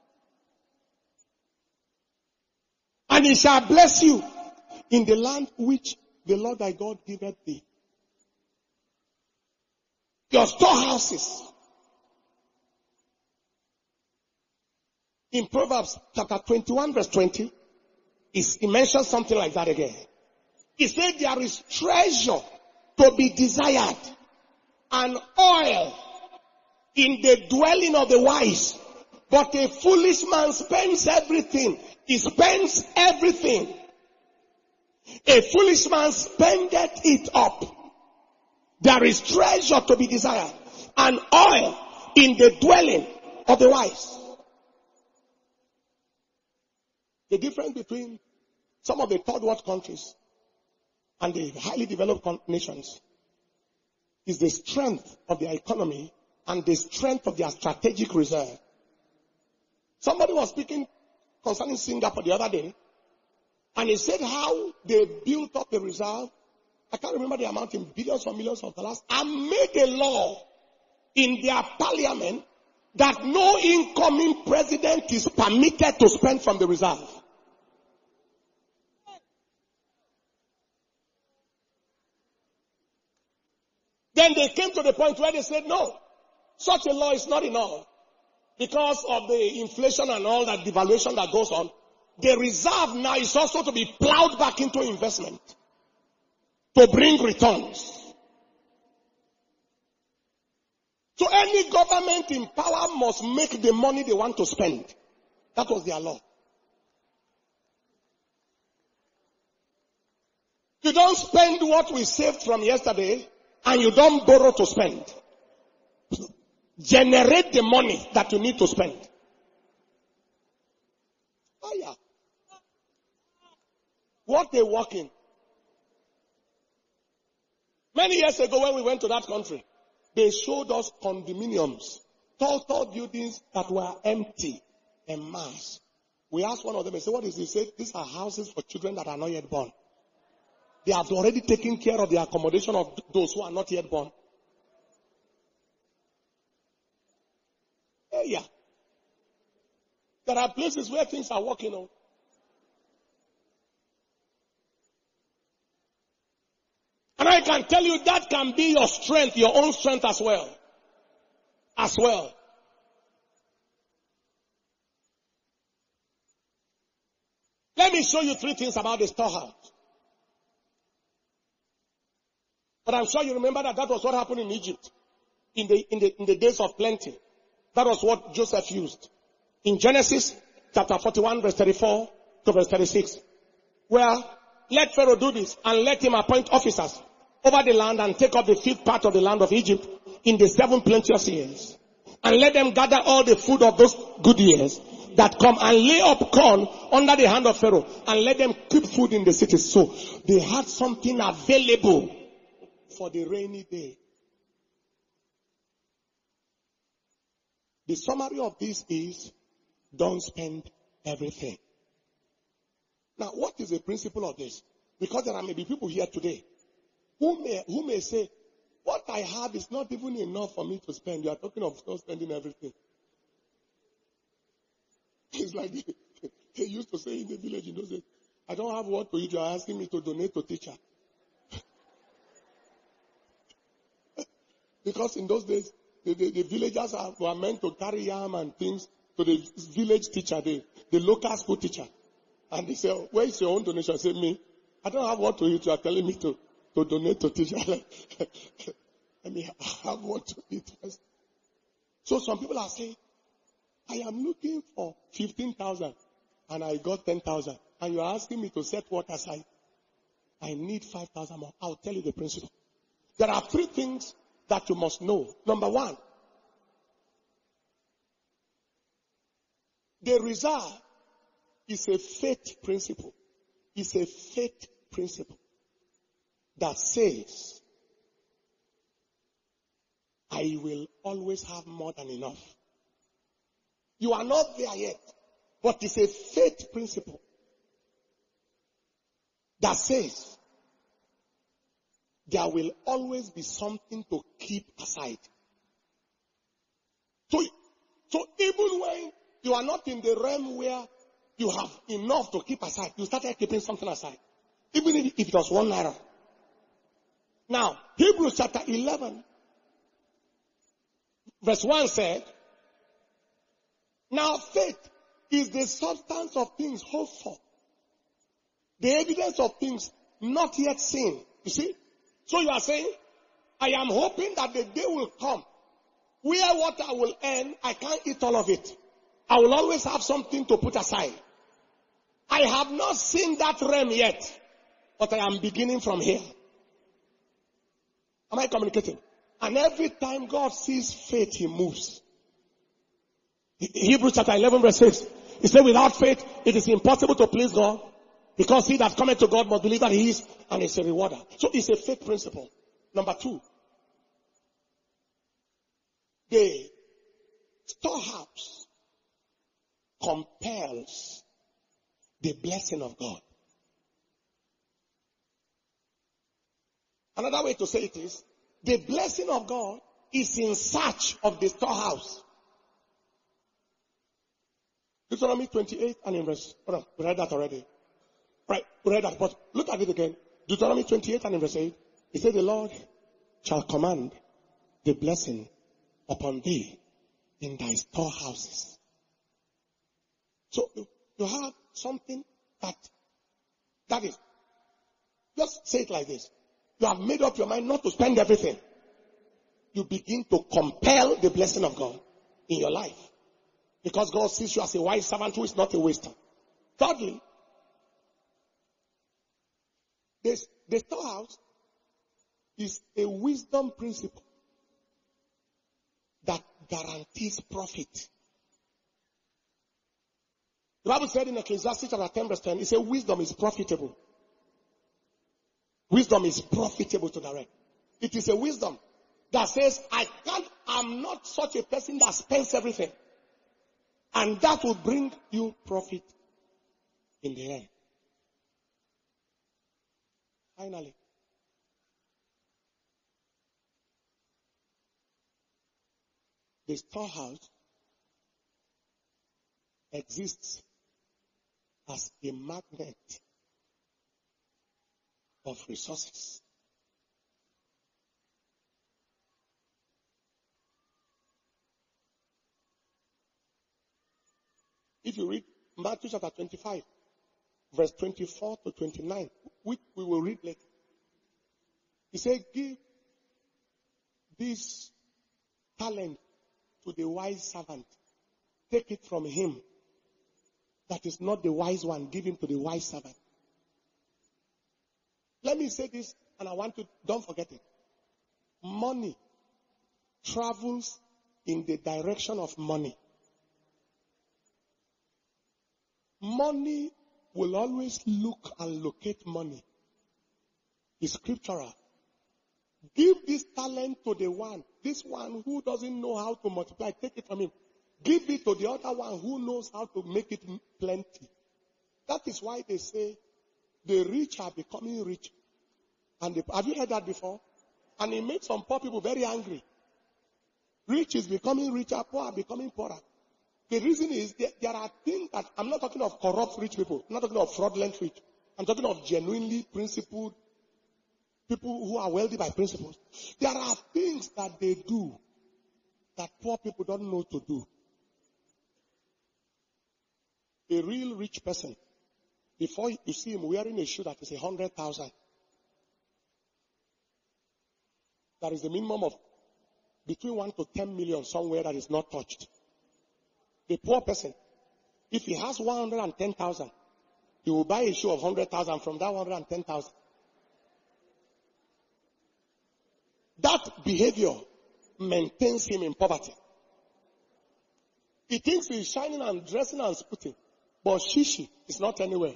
[SPEAKER 1] And he shall bless you in the land which the Lord thy God giveth thee. Your storehouses. In Proverbs chapter 21 verse 20, he mentions something like that again. He said there is treasure to be desired and oil in the dwelling of the wise. But a foolish man spends everything. He spends everything. A foolish man spendeth it up. There is treasure to be desired and oil in the dwelling of the wise. The difference between some of the third world countries and the highly developed nations is the strength of their economy and the strength of their strategic reserve. Somebody was speaking concerning Singapore the other day, and he said how they built up the reserve. I can't remember the amount in billions or millions of dollars, and made a law in their parliament that no incoming president is permitted to spend from the reserve. Then they came to the point where they said, no, such a law is not enough. Because of the inflation and all that devaluation that goes on, the reserve now is also to be plowed back into investment to bring returns. So any government in power must make the money they want to spend. That was their law. You don't spend what we saved from yesterday, and you don't borrow to spend. Generate the money that you need to spend. Oh yeah. What they work in. Many years ago when we went to that country, they showed us condominiums, tall buildings that were empty en masse. We asked one of them, I said, what is this? He said, these are houses for children that are not yet born. They have already taken care of the accommodation of those who are not yet born. Yeah. There are places where things are working out. And I can tell you that can be your strength, your own strength as well. As well. Let me show you 3 things about the storehouse. But I'm sure you remember that was what happened in Egypt in the days of plenty. That was what Joseph used. In Genesis chapter 41 verse 34 to verse 36. Well, let Pharaoh do this and let him appoint officers over the land and take up the fifth part of the land of Egypt in the 7 plenteous years. And let them gather all the food of those good years that come and lay up corn under the hand of Pharaoh and let them keep food in the cities. So they had something available for the rainy day. The summary of this is, don't spend everything. Now, what is the principle of this? Because there may be people here today who may say, what I have is not even enough for me to spend. You are talking of not spending everything. It's like they used to say in the village in those days, I don't have what to eat. You are asking me to donate to teacher. Because in those days, the villagers were meant to carry yam and things to the village teacher, the local school teacher. And they say, where is your own donation? I say, me. I don't have what to eat. You are telling me to donate to teacher. Let me have what to eat first. So some people are saying, I am looking for 15,000 and I got 10,000. And you are asking me to set what aside? I need 5,000 more. I'll tell you the principle. There are 3 things that you must know. Number 1, the reserve is a faith principle. It's a faith principle that says, I will always have more than enough. You are not there yet, but it's a faith principle that says, there will always be something to keep aside. So even when you are not in the realm where you have enough to keep aside, you started keeping something aside. Even if it was 1 naira. Now, Hebrews chapter 11, verse 1 said, now faith is the substance of things hoped for, the evidence of things not yet seen. You see? So you are saying, I am hoping that the day will come where what I will earn, I can't eat all of it. I will always have something to put aside. I have not seen that realm yet, but I am beginning from here. Am I communicating? And every time God sees faith, He moves. Hebrews chapter 11 verse 6. He said, without faith, it is impossible to please God, because he that cometh to God must believe that He is, and is a rewarder. So it's a faith principle. Number 2, the storehouse compels the blessing of God. Another way to say it is, the blessing of God is in search of the storehouse. Deuteronomy 28 and in verse, we read that already. Right, we read that, but look at it again. Deuteronomy 28 and in verse 8, it says, the Lord shall command the blessing upon thee in thy storehouses. So you have something that is, just say it like this. You have made up your mind not to spend everything. You begin to compel the blessing of God in your life. Because God sees you as a wise servant who is not a waster. Thirdly, the storehouse is a wisdom principle that guarantees profit. The Bible said in Ecclesiastes chapter 10 verse 10, it says wisdom is profitable. Wisdom is profitable to direct. It is a wisdom that says, I'm not such a person that spends everything. And that will bring you profit in the end. Finally, the storehouse exists as a magnet of resources. If you read Matthew chapter 25, verse 24 to 29, which we will read later, he said, give this talent to the wise servant. Take it from him that is not the wise one. Give him to the wise servant. Let me say this, and I want to, don't forget it. Money travels in the direction of money. Money will always look and locate money. It's scriptural. Give this talent to this one who doesn't know how to multiply. Take it from him. Give it to the other one who knows how to make it plenty. That is why they say the rich are becoming rich. And have you heard that before? And it makes some poor people very angry. Rich is becoming richer, poor are becoming poorer. The reason is there are things that, I'm not talking of corrupt rich people. I'm not talking of fraudulent rich. I'm talking of genuinely principled people who are wealthy by principles. There are things that they do that poor people don't know to do. A real rich person, before you see him wearing a shoe that is 100,000, there is a minimum of between 1 to 10 million somewhere that is not touched. The poor person, if he has 110,000, he will buy a shoe of 100,000 from that 110,000. That behavior maintains him in poverty. He thinks he's shining and dressing and spitting, but shishi is not anywhere.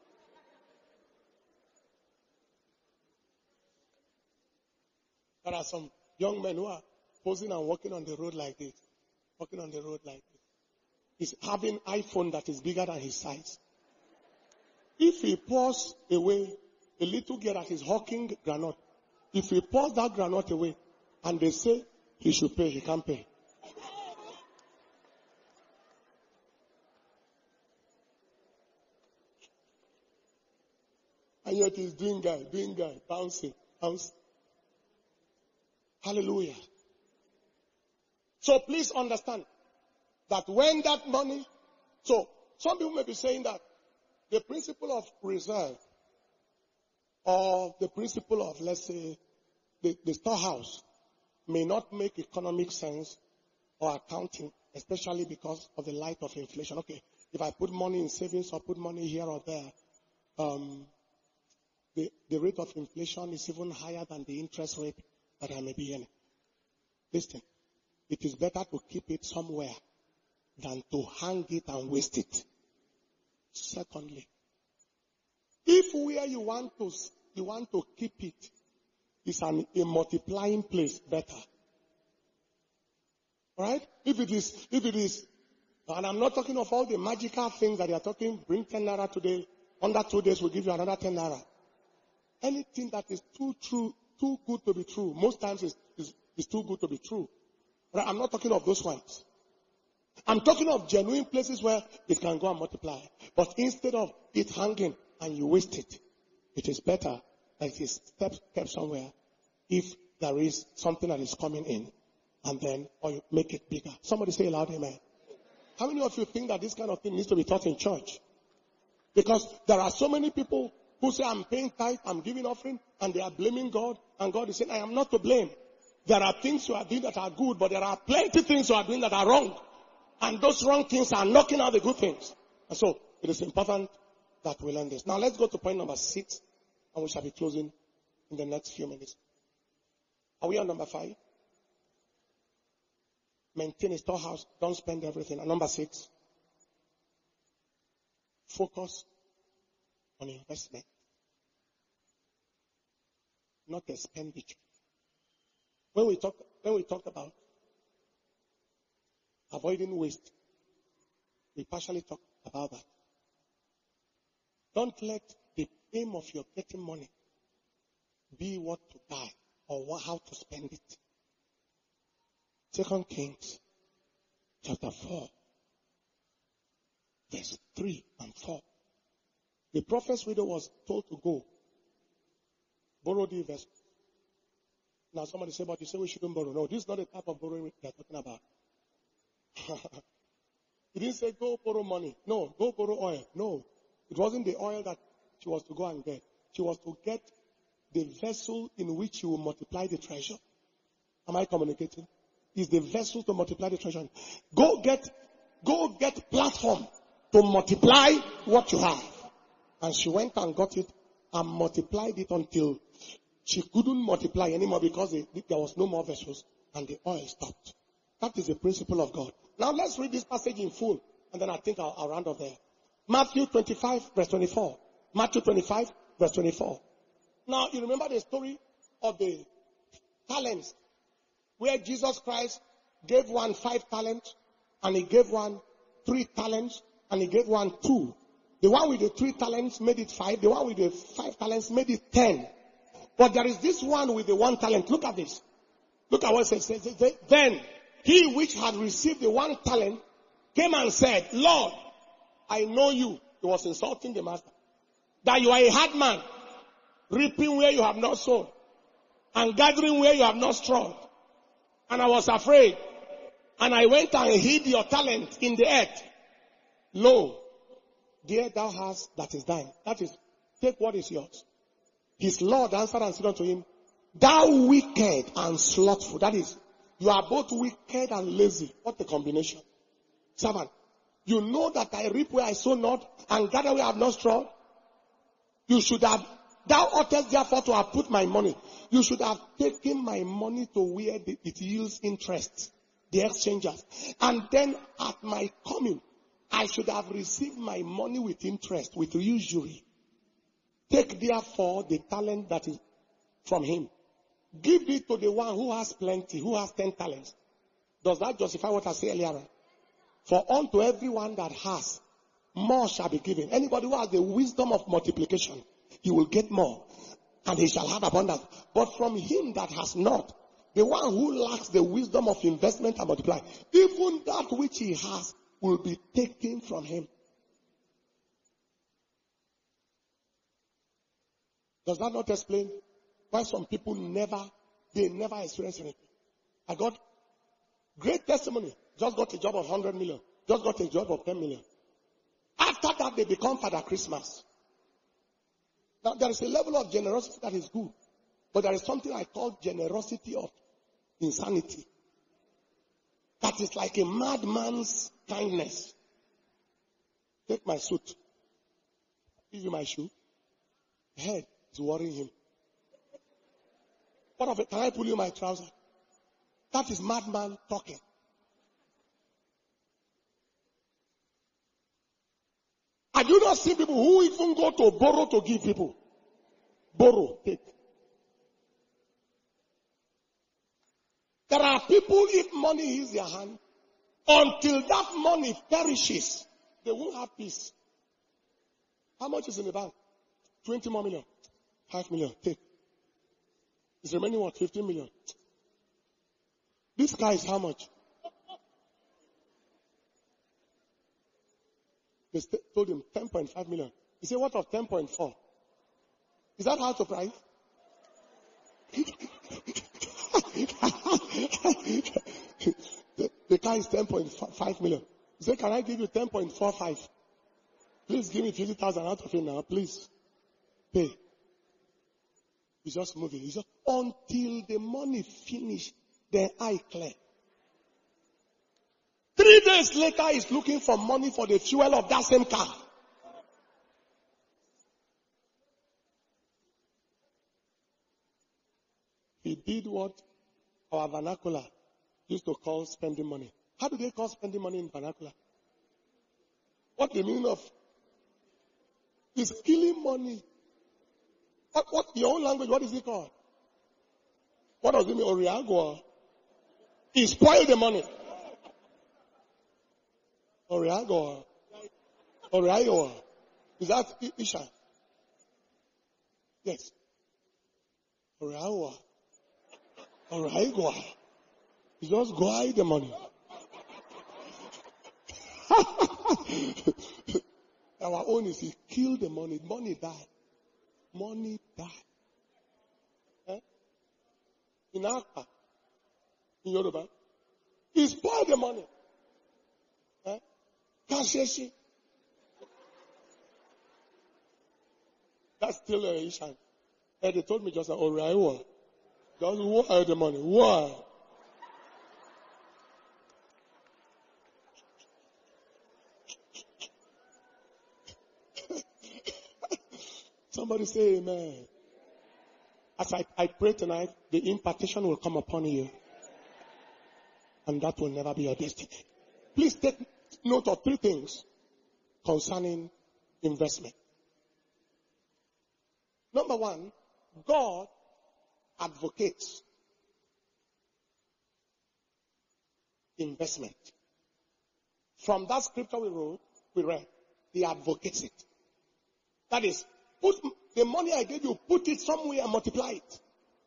[SPEAKER 1] There are some young men who are posing and walking on the road like this. Walking on the road like this. He's having iPhone that is bigger than his size. If he pours away a little girl that is hawking granite, if he pours that granite away and they say he should pay, he can't pay. And yet he's doing guy, bouncing. Hallelujah. So please understand that when that money, so some people may be saying that the principle of reserve or the principle of, let's say, the storehouse may not make economic sense or accounting, especially because of the light of inflation. Okay, if I put money in savings or put money here or there, the rate of inflation is even higher than the interest rate that I may be earning. Listen, it is better to keep it somewhere than to hang it and waste it. Secondly, if where you want to keep it is a multiplying place, better. Right? If it is, and I'm not talking of all the magical things that they are talking, bring 10 naira today, under 2 days we'll give you another 10 naira. Anything that is too good to be true, most times is too good to be true. Right? I'm not talking of those ones. I'm talking of genuine places where it can go and multiply. But instead of it hanging and you waste it, it is better that it is kept somewhere if there is something that is coming in and then, or you make it bigger. Somebody say aloud, amen. How many of you think that this kind of thing needs to be taught in church? Because there are so many people who say, I'm paying tithe, I'm giving offering, and they are blaming God, and God is saying, I am not to blame. There are things you are doing that are good, but there are plenty of things you are doing that are wrong. And those wrong things are knocking out the good things. And so, it is important that we learn this. Now let's go to point number 6, and we shall be closing in the next few minutes. Are we on number 5? Maintain a storehouse, don't spend everything. And number 6, focus on investment, not expenditure. When we talk about avoiding waste, we partially talk about that. Don't let the aim of your getting money be what to buy or how to spend it. 2 Kings chapter 4, verse 3 and 4. The prophet's widow was told to go borrow the vessel. Now somebody say, but you say we shouldn't borrow. No, this is not the type of borrowing we are talking about. He didn't say go borrow money. No, go borrow oil. No, it wasn't the oil that she was to go and get. She was to get the vessel in which she will multiply the treasure. Am I communicating? Is the vessel to multiply the treasure. Go get platform to multiply what you have. And she went and got it and multiplied it until she couldn't multiply anymore because there was no more vessels and the oil stopped. That is the principle of God. Now let's read this passage in full and then I think I'll round off there. Matthew 25 verse 24. Matthew 25 verse 24. Now you remember the story of the talents where Jesus Christ gave one 5 talents and he gave one 3 talents and he gave one 2. The one with the 3 talents made it 5. The one with the 5 talents made it 10. But there is this one with the 1 talent. Look at this. Look at what it says. Then he which had received the 1 talent came and said, Lord, I know you. He was insulting the master. That you are a hard man, reaping where you have not sown, and gathering where you have not strawed. And I was afraid, and I went and hid your talent in the earth. Lo, there thou hast that is thine. That is, take what is yours. His Lord answered and said unto him, thou wicked and slothful. That is, you are both wicked and lazy. What a combination. Servant, you know that I reap where I sow not, and gather where I have not strawed. You should have, thou oughtest therefore to have put my money. You should have taken my money to where it yields interest, the exchangers. And then at my coming, I should have received my money with interest, with usury. Take therefore the talent that is from him. Give it to the one who has plenty, who has 10 talents. Does that justify what I said earlier? For unto everyone that has, more shall be given. Anybody who has the wisdom of multiplication, he will get more, and he shall have abundance. But from him that has not, the one who lacks the wisdom of investment and multiply, even that which he has will be taken from him. Does that not explain why some people never experience anything? I got great testimony. Just got a job of 100 million. Just got a job of 10 million. After that, they become Father Christmas. Now, there is a level of generosity that is good. But there is something I call generosity of insanity. That is like a madman's kindness. Take my suit. Give you my shoe. Head is worrying him. What of it? Can I pull you my trouser? That is madman talking. I do not see people who even go to borrow to give people. Borrow, take. There are people, if money is their hand, until that money perishes, they won't have peace. How much is in the bank? 20 more million. 5 million, take. It's remaining what? 15 million. This guy is how much? They told him 10.5 million. He said, what of 10.4? Is that how to price? the car is 10.5 million. He said, can I give you 10.45? Please give me 50,000 out of it now, please. Pay. He's just moving. He's just, until the money finish, then eye clear. 3 days later, he's looking for money for the fuel of that same car. He did what our vernacular used to call spending money. How do they call spending money in vernacular? What the meaning of is killing money. What your own language, what is it called? What does it mean? Oriago. He spoiled the money. Oriago. Oriago. Is that Isha? Yes. Oriago. Oriago. He just go hide the money. Our own is he killed the money. Money died. Money died. Eh? In Accra, in Yoruba, he spoiled the money. Eh? Kasheshi. That's still a issue. And they told me just now, Oriawa. Just wire the money. Why? Somebody say amen. As I pray tonight, the impartation will come upon you. And that will never be your destiny. Please take note of 3 things concerning investment. Number 1, God advocates investment. From that scripture we read, he advocates it. That is, put the money I gave you, put it somewhere and multiply it.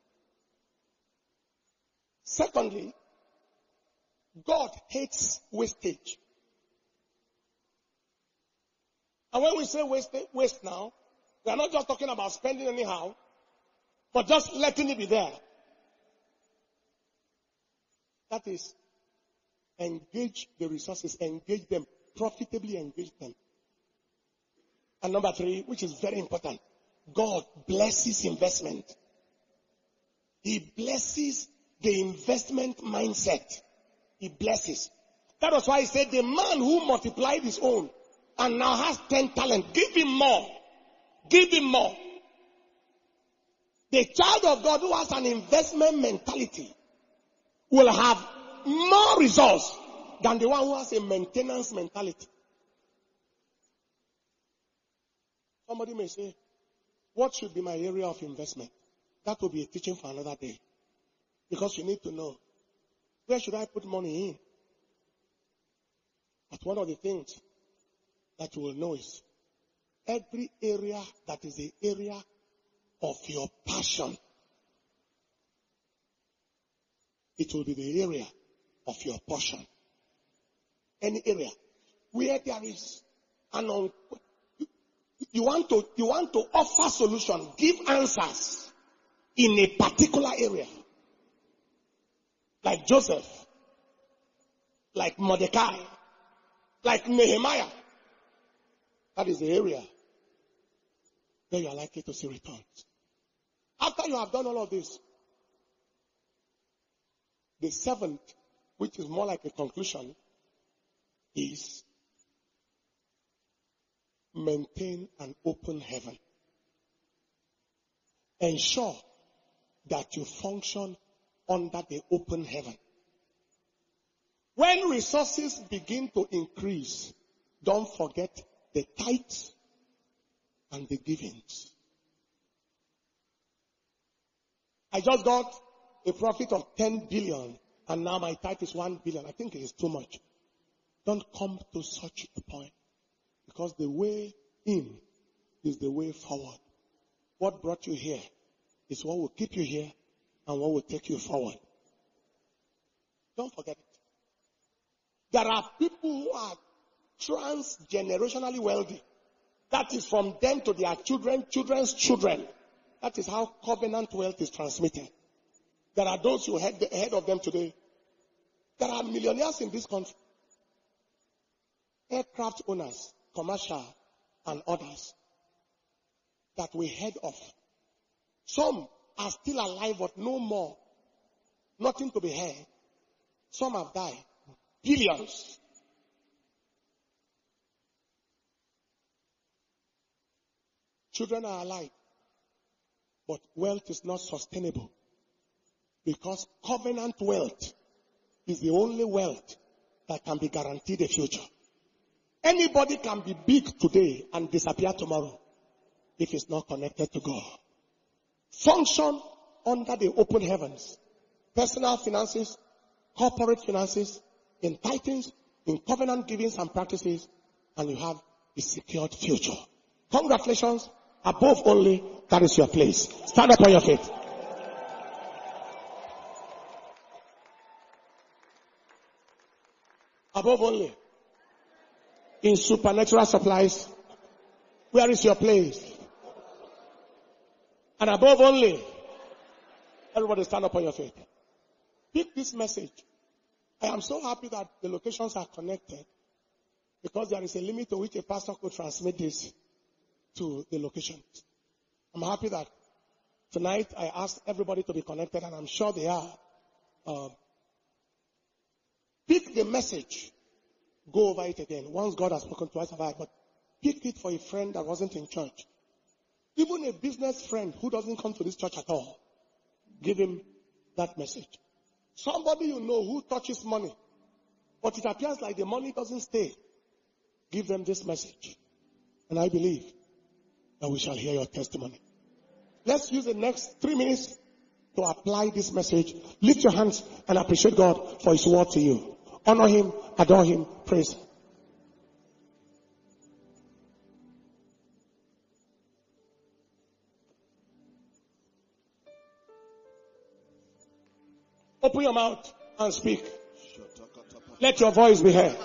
[SPEAKER 1] Secondly, God hates wastage. And when we say waste now, we are not just talking about spending anyhow, but just letting it be there. That is, engage the resources, engage them, profitably engage them. And number 3, which is very important, God blesses investment. He blesses the investment mindset. He blesses. That was why he said the man who multiplied his own and now has 10 talents, give him more. Give him more. The child of God who has an investment mentality will have more results than the one who has a maintenance mentality. Somebody may say, what should be my area of investment? That will be a teaching for another day. Because you need to know, where should I put money in? But one of the things that you will know is, every area that is the area of your passion, it will be the area of your portion. Any area where there is you want to offer solution, give answers in a particular area. Like Joseph, like Mordecai, like Nehemiah. That is the area where you are likely to see returns. After you have done all of this, the 7th, which is more like a conclusion, is maintain an open heaven. Ensure that you function under the open heaven. When resources begin to increase, don't forget the tithes and the givings. I just got a profit of 10 billion and now my tithe is 1 billion. I think it is too much. Don't come to such a point, because the way in is the way forward. What brought you here is what will keep you here and what will take you forward. Don't forget it. There are people who are transgenerationally wealthy. That is from them to their children, children's children. That is how covenant wealth is transmitted. There are those who head ahead of them today. There are millionaires in this country. Aircraft owners, commercial, and others that we heard of. Some are still alive, but no more. Nothing to be heard. Some have died. Billions. Children are alive, but wealth is not sustainable, because covenant wealth is the only wealth that can be guaranteed a future. Anybody can be big today and disappear tomorrow if it's not connected to God. Function under the open heavens. Personal finances, corporate finances, in tithings, in covenant givings and practices, and you have a secured future. Congratulations. Above only, that is your place. Stand up on your feet. Above only. In supernatural supplies, where is your place? And above only, everybody stand up on your feet. Pick this message. I am so happy that the locations are connected, because there is a limit to which a pastor could transmit this to the locations. I'm happy that tonight I asked everybody to be connected, and I'm sure they are. Pick the message. Go over it again. Once God has spoken twice about it, but pick it for a friend that wasn't in church. Even a business friend who doesn't come to this church at all, give him that message. Somebody you know who touches money, but it appears like the money doesn't stay, give them this message. And I believe that we shall hear your testimony. Let's use the next 3 minutes to apply this message. Lift your hands and appreciate God for His word to you. Honor Him, adore Him, praise Him. Open your mouth and speak. Let your voice be heard.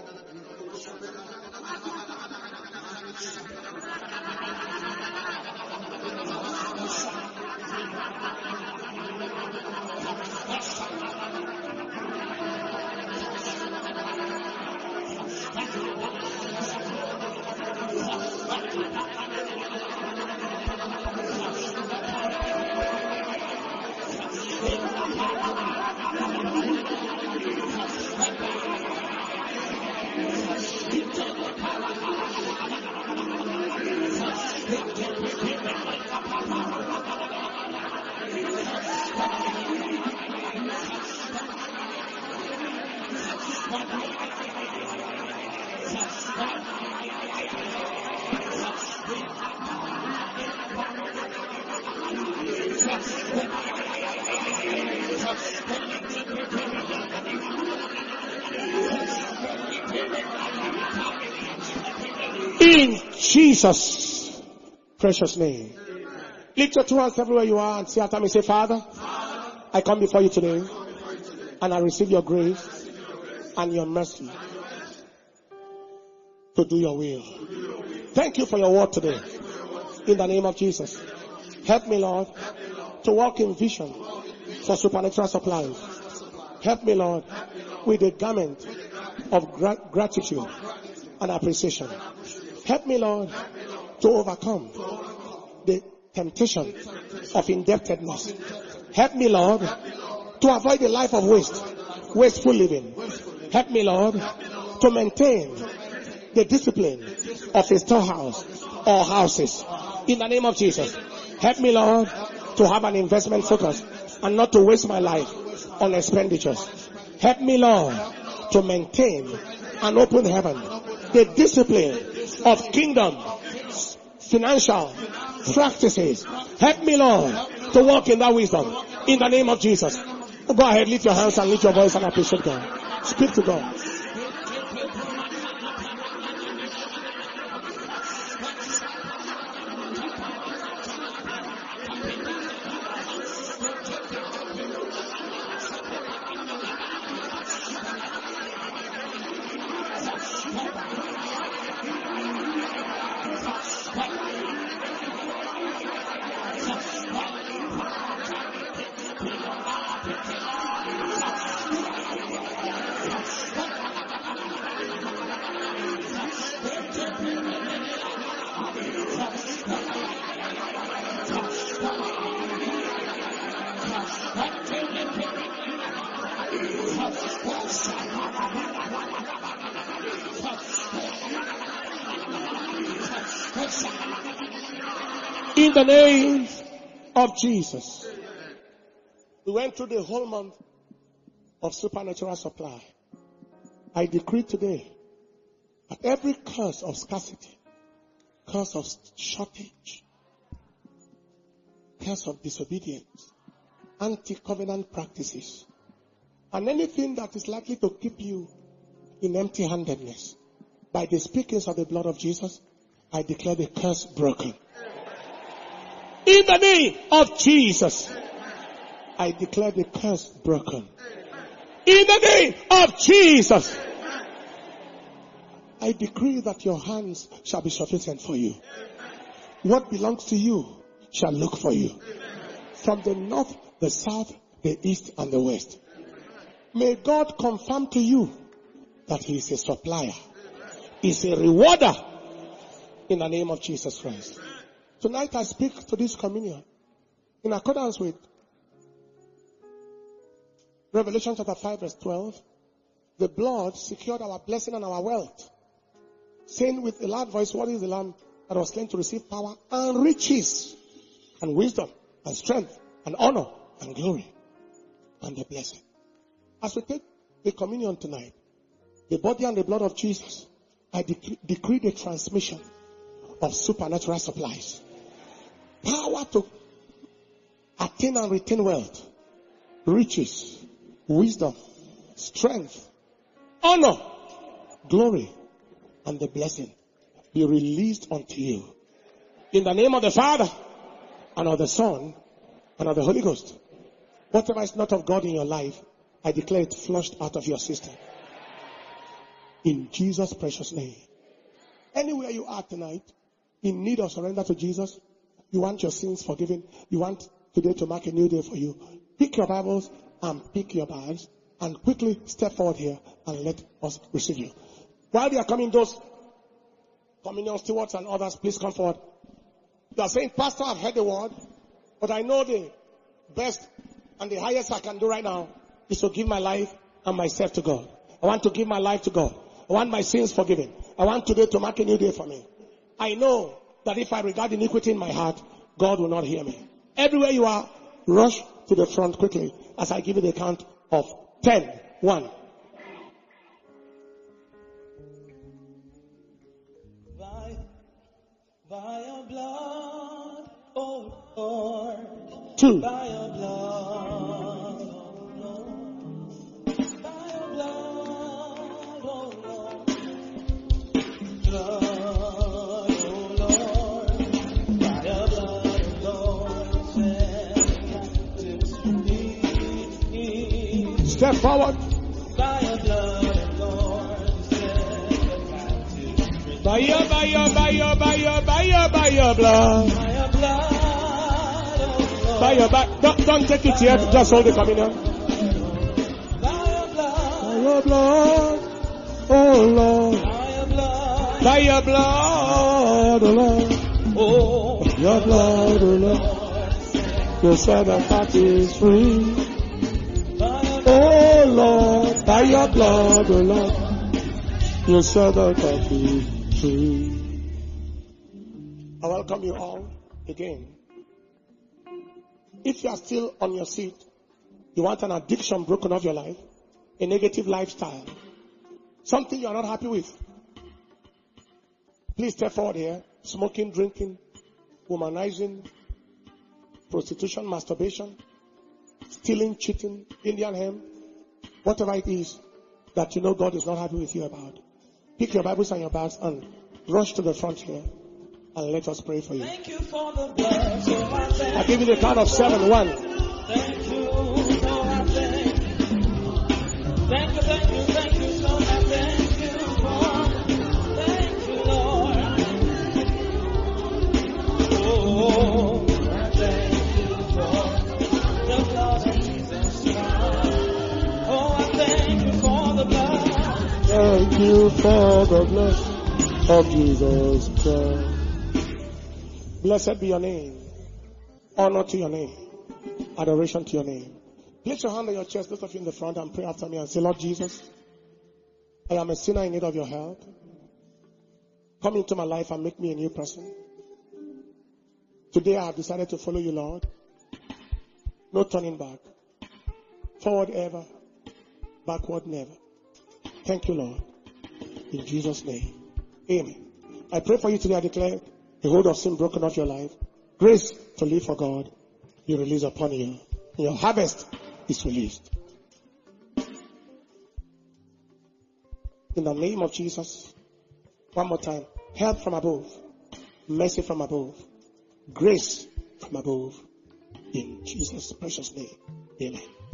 [SPEAKER 1] In Jesus' precious name. Lift your two hands everywhere you are and say after me, say, Father, I come before you today and I receive your grace and your mercy to do your will. Thank you for your word today. In the name of Jesus. Help me, Lord, to walk in vision for supernatural supplies. Help me, Lord, with a garment of gratitude and appreciation. Help me, Lord, to overcome the temptation of indebtedness. Help me, Lord, to avoid the life of wasteful living. Help me, Lord, to maintain the discipline of a storehouse or houses. In the name of Jesus. Help me, Lord, to have an investment focus and not to waste my life on expenditures. Help me, Lord, to maintain an open heaven, the discipline of kingdom financial practices. Help me, Lord, to walk in that wisdom. In the name of Jesus. Go ahead, lift your hands and lift your voice and appreciate God. Speak to God. In the name of Jesus. We went through the whole month of supernatural supply. I decree today that every curse of scarcity, curse of shortage, curse of disobedience, anti-covenant practices, and anything that is likely to keep you in empty-handedness, by the speakings of the blood of Jesus, I declare the curse broken. In the name of Jesus, I declare the curse broken. In the name of Jesus, I decree that your hands shall be sufficient for you. What belongs to you shall look for you. From the north, the south, the east, and the west. May God confirm to you that He is a supplier. He is a rewarder. In the name of Jesus Christ. Tonight I speak to this communion in accordance with Revelation chapter 5 verse 12. The blood secured our blessing and our wealth. Saying with a loud voice, what is the Lamb that was slain to receive power and riches and wisdom and strength and honor and glory and the blessing. As we take the communion tonight, the body and the blood of Jesus, I decree the transmission of supernatural supplies. Power to attain and retain wealth, riches, wisdom, strength, honor, glory, and the blessing be released unto you. In the name of the Father, and of the Son, and of the Holy Ghost. Whatever is not of God in your life, I declare it flushed out of your system. In Jesus' precious name. Anywhere you are tonight, in need of surrender to Jesus, you want your sins forgiven, you want today to mark a new day for you, pick your Bibles and pick your bags and quickly step forward here and let us receive you. While they are coming, those communion stewards and others, please come forward. You are saying, Pastor, I've heard the word, but I know the best and the highest I can do right now is to give my life and myself to God. I want to give my life to God. I want my sins forgiven. I want today to mark a new day for me. I know that if I regard iniquity in my heart, God will not hear me. Everywhere you are, rush to the front quickly as I give you the count of 10. 1.
[SPEAKER 2] By your blood, oh Lord.
[SPEAKER 1] 2.
[SPEAKER 2] By your blood, oh Lord. By your blood, oh Lord. Blood, oh Lord. By your blood, oh Lord. Set captives free.
[SPEAKER 1] Step forward.
[SPEAKER 2] By your blood, oh Lord. Set captives free.
[SPEAKER 1] By your blood.
[SPEAKER 2] By your blood, oh Lord.
[SPEAKER 1] By your back. Don't take it yet. Just hold the communion.
[SPEAKER 2] By your blood,
[SPEAKER 1] Oh Lord.
[SPEAKER 2] by your blood,
[SPEAKER 1] By your blood, oh Lord.
[SPEAKER 2] oh,
[SPEAKER 1] Your blood, oh Lord. You said the heart is free. Oh Lord. By your blood, oh Lord. You said the heart is free. I welcome you all again. If you are still on your seat, you want an addiction broken off your life, a negative lifestyle, something you are not happy with, please step forward here. Smoking, drinking, womanizing, prostitution, masturbation, stealing, cheating, Indian hemp, whatever it is that you know God is not happy with you about. Pick your Bibles and your bags and rush to the front here. And let us pray for you.
[SPEAKER 2] thank you for the blood, so I thank
[SPEAKER 1] I give you the count of 7. 1.
[SPEAKER 2] thank you, so I thank you, thank you, so I thank you thank you, Lord. Oh, I thank you for the blood of Jesus Christ. Oh, I thank you for the blood.
[SPEAKER 1] Thank you for the blood of Jesus Christ. Blessed be your name. Honor to your name. Adoration to your name. Place your hand on your chest, those of you in the front, and pray after me and say, Lord Jesus, I am a sinner in need of your help. Come into my life and make me a new person. Today I have decided to follow you, Lord. No turning back. Forward ever. Backward never. Thank you, Lord. In Jesus' name. Amen. I pray for you today. I declare the hold of sin broken off your life. Grace to live for God. You release upon you. Your harvest is released. In the name of Jesus. One more time. Help from above. Mercy from above. Grace from above. In Jesus' precious name. Amen.